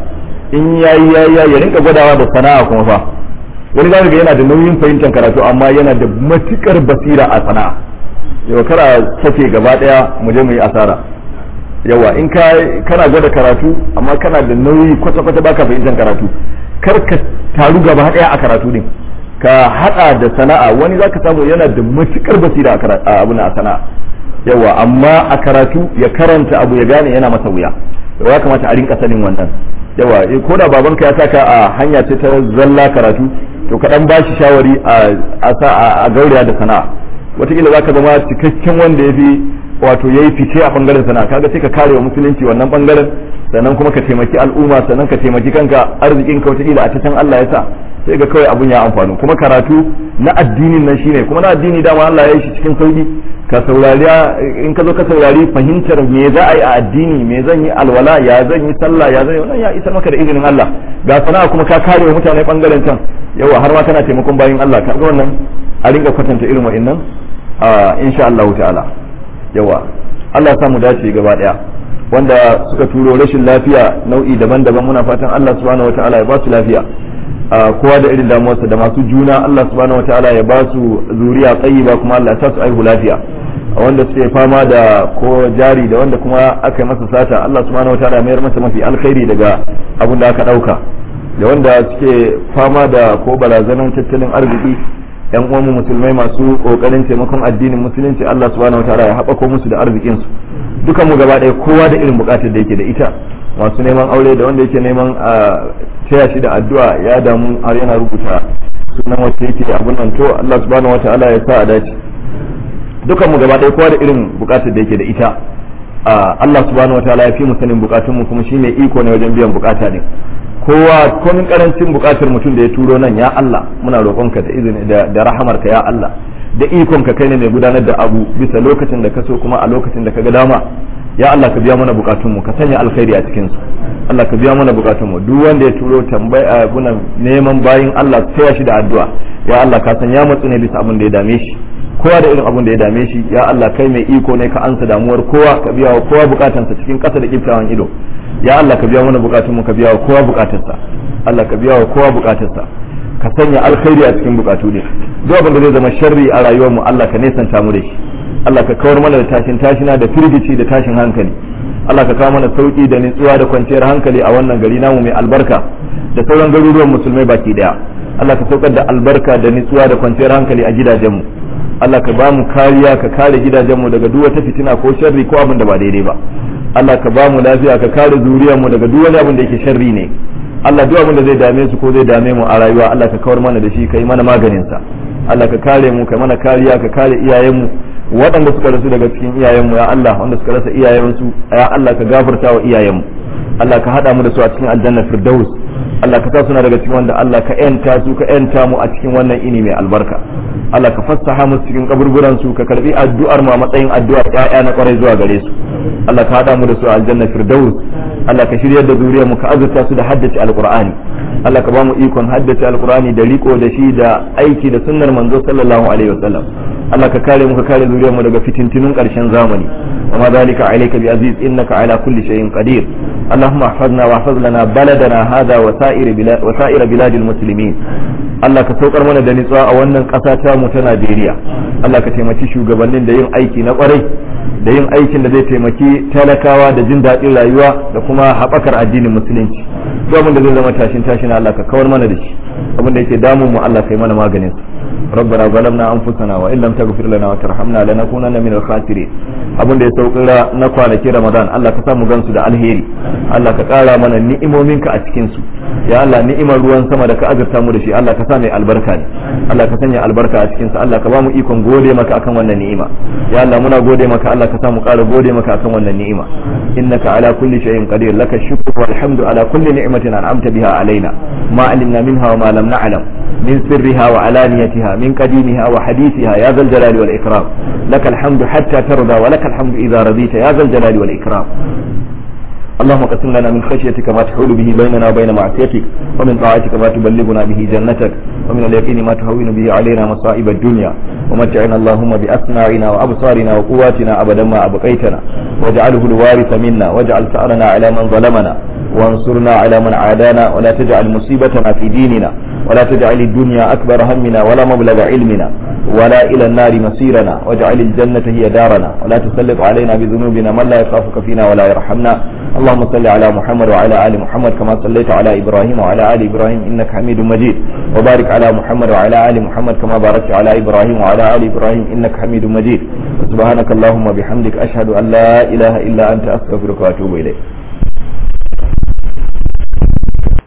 in yayi yayi ya rinka gwadawa da sana'a kuma fa wani zaka ga yana da nauyin fahimtar karatu amma yana da matukar basira a sana'a yau kara sake gaba daya mu je mu yi asara yawa in ka kana gwada karatu amma kana da nauyi kwata-kwata baka fahimtar karatu kar ka taru gaba daya a karatu din ka hada da sana'a wani zaka samu yana da matukar basira a abu na sana'a yawa amma a karatu ya karanta abu ya gane yana masa wuya ya kamata a rinka sanin wannan yawa ko da babanka ya saka a hanya ce ta zalla karatu to ka dan bashi shawari a a gauriya da sana'a wataƙila zaka zama cikakken wanda ya fi wato yayi fice a bangaren sana'a kaga sai ka kare wa musulunci wannan bangaren sannan kuma ka taimaki al'umma sannan ka taimaki kanka arzikin ka wataƙila a cikin Allah ya sa sai ga kawai abun ya amfani kuma karatu na addinin nan shine kuma na addini dama Allah ya yi shi cikin sauki ka saurari in ka zo ka saurari fahimtar me za a yi a addini me zan yi alwala ya zan yi sallah ya zan yi wannan ya isar maka da izinin Allah ga sana'a kuma ka kare wa mutane bangaren can yawa har ma kana taimakon bayin Allah ka ga wannan a rinka kwatanta irin wa'annan insha Allah ta'ala yawa Allah ya samu dace gaba daya wanda suka turo rashin lafiya nau'i daban-daban muna fatan Allah subhanahu wataala ya ba su lafiya kowa da irin damuwarsa da masu juna Allah subhanahu wataala ya ba su zuriya tayyiba kuma Allah ya sa su aihu lafiya wanda suke fama da ko jari da wanda kuma aka yi masa sata Allah subhanahu wataala ya mayar masa mafi alkhairi daga abin da aka dauka da wanda suke fama da ko barazanan tattalin arziki yan uwanmu musulmai masu kokarin taimakon addinin musulunci Allah subhanahu wataala ya haɓako musu da arzikin su dukan mu gaba ɗaya kowa da irin bukatar da yake da ita, masu neman aure da wanda yake neman a taya shi da addu'a ya damu har yana rubuta sunan wacce yake abun nan, to Allah subhanahu wataala ya sa a dace. Dukan mu gaba ɗaya kowa da irin bukatar da yake da ita, Allah subhanahu wataala ya fi mu sanin bukatun mu kuma shine iko ne wajen biyan bukata din. Kowa komin karancin bukatar mutum da ya turo nan, ya Allah muna roƙonka da izini da, da rahamarka ya Allah, da ikonka kai ne mai gudanar da abu bisa lokacin da ka so kuma a lokacin da ka ga dama. Ya Allah ka biya mana bukatunmu, ka sanya alkhairi a cikin su. Allah ka biya mana bukatunmu. Duk wanda ya turo tambaya guna neman bayin Allah taya shi da addu'a, ya Allah ka san ya matsu ne bisa abin da ya dame shi. Kowa da irin abin da ya dame shi, ya Allah kai mai iko ne ka ansa damuwar kowa, ka biya wa kowa bukatansa cikin ƙasa da kiftawan ido. Ya Allah ka biya mana bukatunmu, ka biya wa kowa bukatarsa. Allah ka biya wa kowa bukatarsa. Ka sanya alkhairi a cikin bukatu ne. Duk abin da zai zama sharri a rayuwarmu, Allah ka nesanta mu da shi. Allah ka kawar mana da tashin tashina da firgici da tashin hankali. Allah ka kawo mana sauki da nutsuwa da kwanciyar hankali a wannan gari namu mai albarka da sauran garuruwan musulmai baki daya. Allah ka saukar da albarka da nutsuwa da kwanciyar hankali a gidajenmu. Allah ka ba mu kariya, ka kare gidajenmu daga duk wata fitina ko sharri ko abin da ba daidai ba. Allah ka ba mu lafiya, ka kare zuriyarmu daga duk wani abin da yake sharri ne. Allah duk abin da zai dame su ko zai dame mu a rayuwa, Allah ka kawar mana da shi, ka yi mana maganin sa. Allah ka kare mu, ka mana kariya, ka kare iyayenmu waɗanda suka rasu daga cikin iyayenmu, ya Allah wanda suka rasa iyayensu, ya Allah ka gafarta wa iyayenmu. Allah ka haɗa mu da su a cikin aljanna firdaus. Allah ka sa suna daga cikin wanda Allah ka yanta su, ka yanta mu a cikin wannan ini mai albarka. Allah ka fassaha mu cikin kaburburan su, ka karbi addu'ar mu a matsayin addu'ar ƴaƴa na kwarai zuwa gare su. Allah ka haɗa mu da su a aljanna firdaus. Allah ka shiryar da zuriyar mu, ka azurta su da haddace alqur'ani. Allah ka ba mu ikon haddace alqur'ani da riko da shi da aiki da sunnar manzo sallallahu alaihi wasallam. Allah ka kare mu, ka kare zuriyar mu daga fitintunun ƙarshen zamani. wa ma dhalika alayka bi aziz innaka ala kulli shay'in qadir. اللهم احفظنا واحفظ لنا بلدنا هذا وسائر بلاد وسائر بلاد المسلمين. Allah ka saukar mana da nitsuwa a wannan ƙasa ta mu ta Najeriya. Allah ka taimaki shugabannin da yin aiki na ƙwarai, da yin aikin da zai taimaki talakawa da jin daɗin rayuwa da kuma haɓakar addinin musulunci. Duk abin da zai zama tashin tashin Allah ka kawar mana da shi. Abin da yake damun mu Allah kai mana maganin sa. ربنا ظلمنا أنفسنا وإن لم تغفر لنا وترحمنا لنكونن من الخاسرين. abin da ya saukira na kwanaki Ramadan Allah ka samu gansu da alheri. Allah ka ƙara mana ni'imominka a cikin su. Ya Allah ni'imar ruwan sama da ka azurta mu da shi Allah ka sa mai albarka ne. Allah ka sanya albarka a cikin sa. Allah ka ba mu ikon gode maka akan wannan ni'ima. Ya Allah muna gode maka, Allah ka sa mu ƙara gode maka akan wannan ni'ima. innaka ala kulli shay'in qadir, laka shukru wal hamdu ala kulli ni'matin an'amta biha alaina ma alimna minha wa ma lam na'lam min sirriha wa alaniyatiha min qadimiha wa hadithiha ya zal jalali wal ikram. لك الحمد حتى ترضى ولك الحمد إذا رضيت يا ذا الجلال والإكرام. اللهم قسم لنا من خشيتك ما تحول به بيننا وبين معصيتك، ومن طاعتك ما تبلغنا به جنتك، ومن اليقين ما تهون به علينا مصائب الدنيا، ومتعنا اللهم بأسماعنا وأبصارنا وقواتنا أبدا ما أبقيتنا، واجعله الوارث منا، واجعل ثأرنا على من ظلمنا، وانصرنا على من عادانا، ولا تجعل مصيبتنا في ديننا، ولا تجعل الدنيا أكبر همنا ولا مبلغ علمنا ولا إلى النار مصيرنا، واجعل الجنة هي دارنا، ولا تسلط علينا بذنوبنا من لا يخافك فينا ولا يرحمنا. اللهم صل على محمد وعلى آل محمد كما صليت على إبراهيم وعلى آل إبراهيم إنك حميد مجيد، وبارك على محمد وعلى آل محمد كما باركت على إبراهيم وعلى آل إبراهيم إنك حميد مجيد. سبحانك اللهم وبحمدك أشهد أن لا إله إلا أنت أستغفرك وأتوب إليك.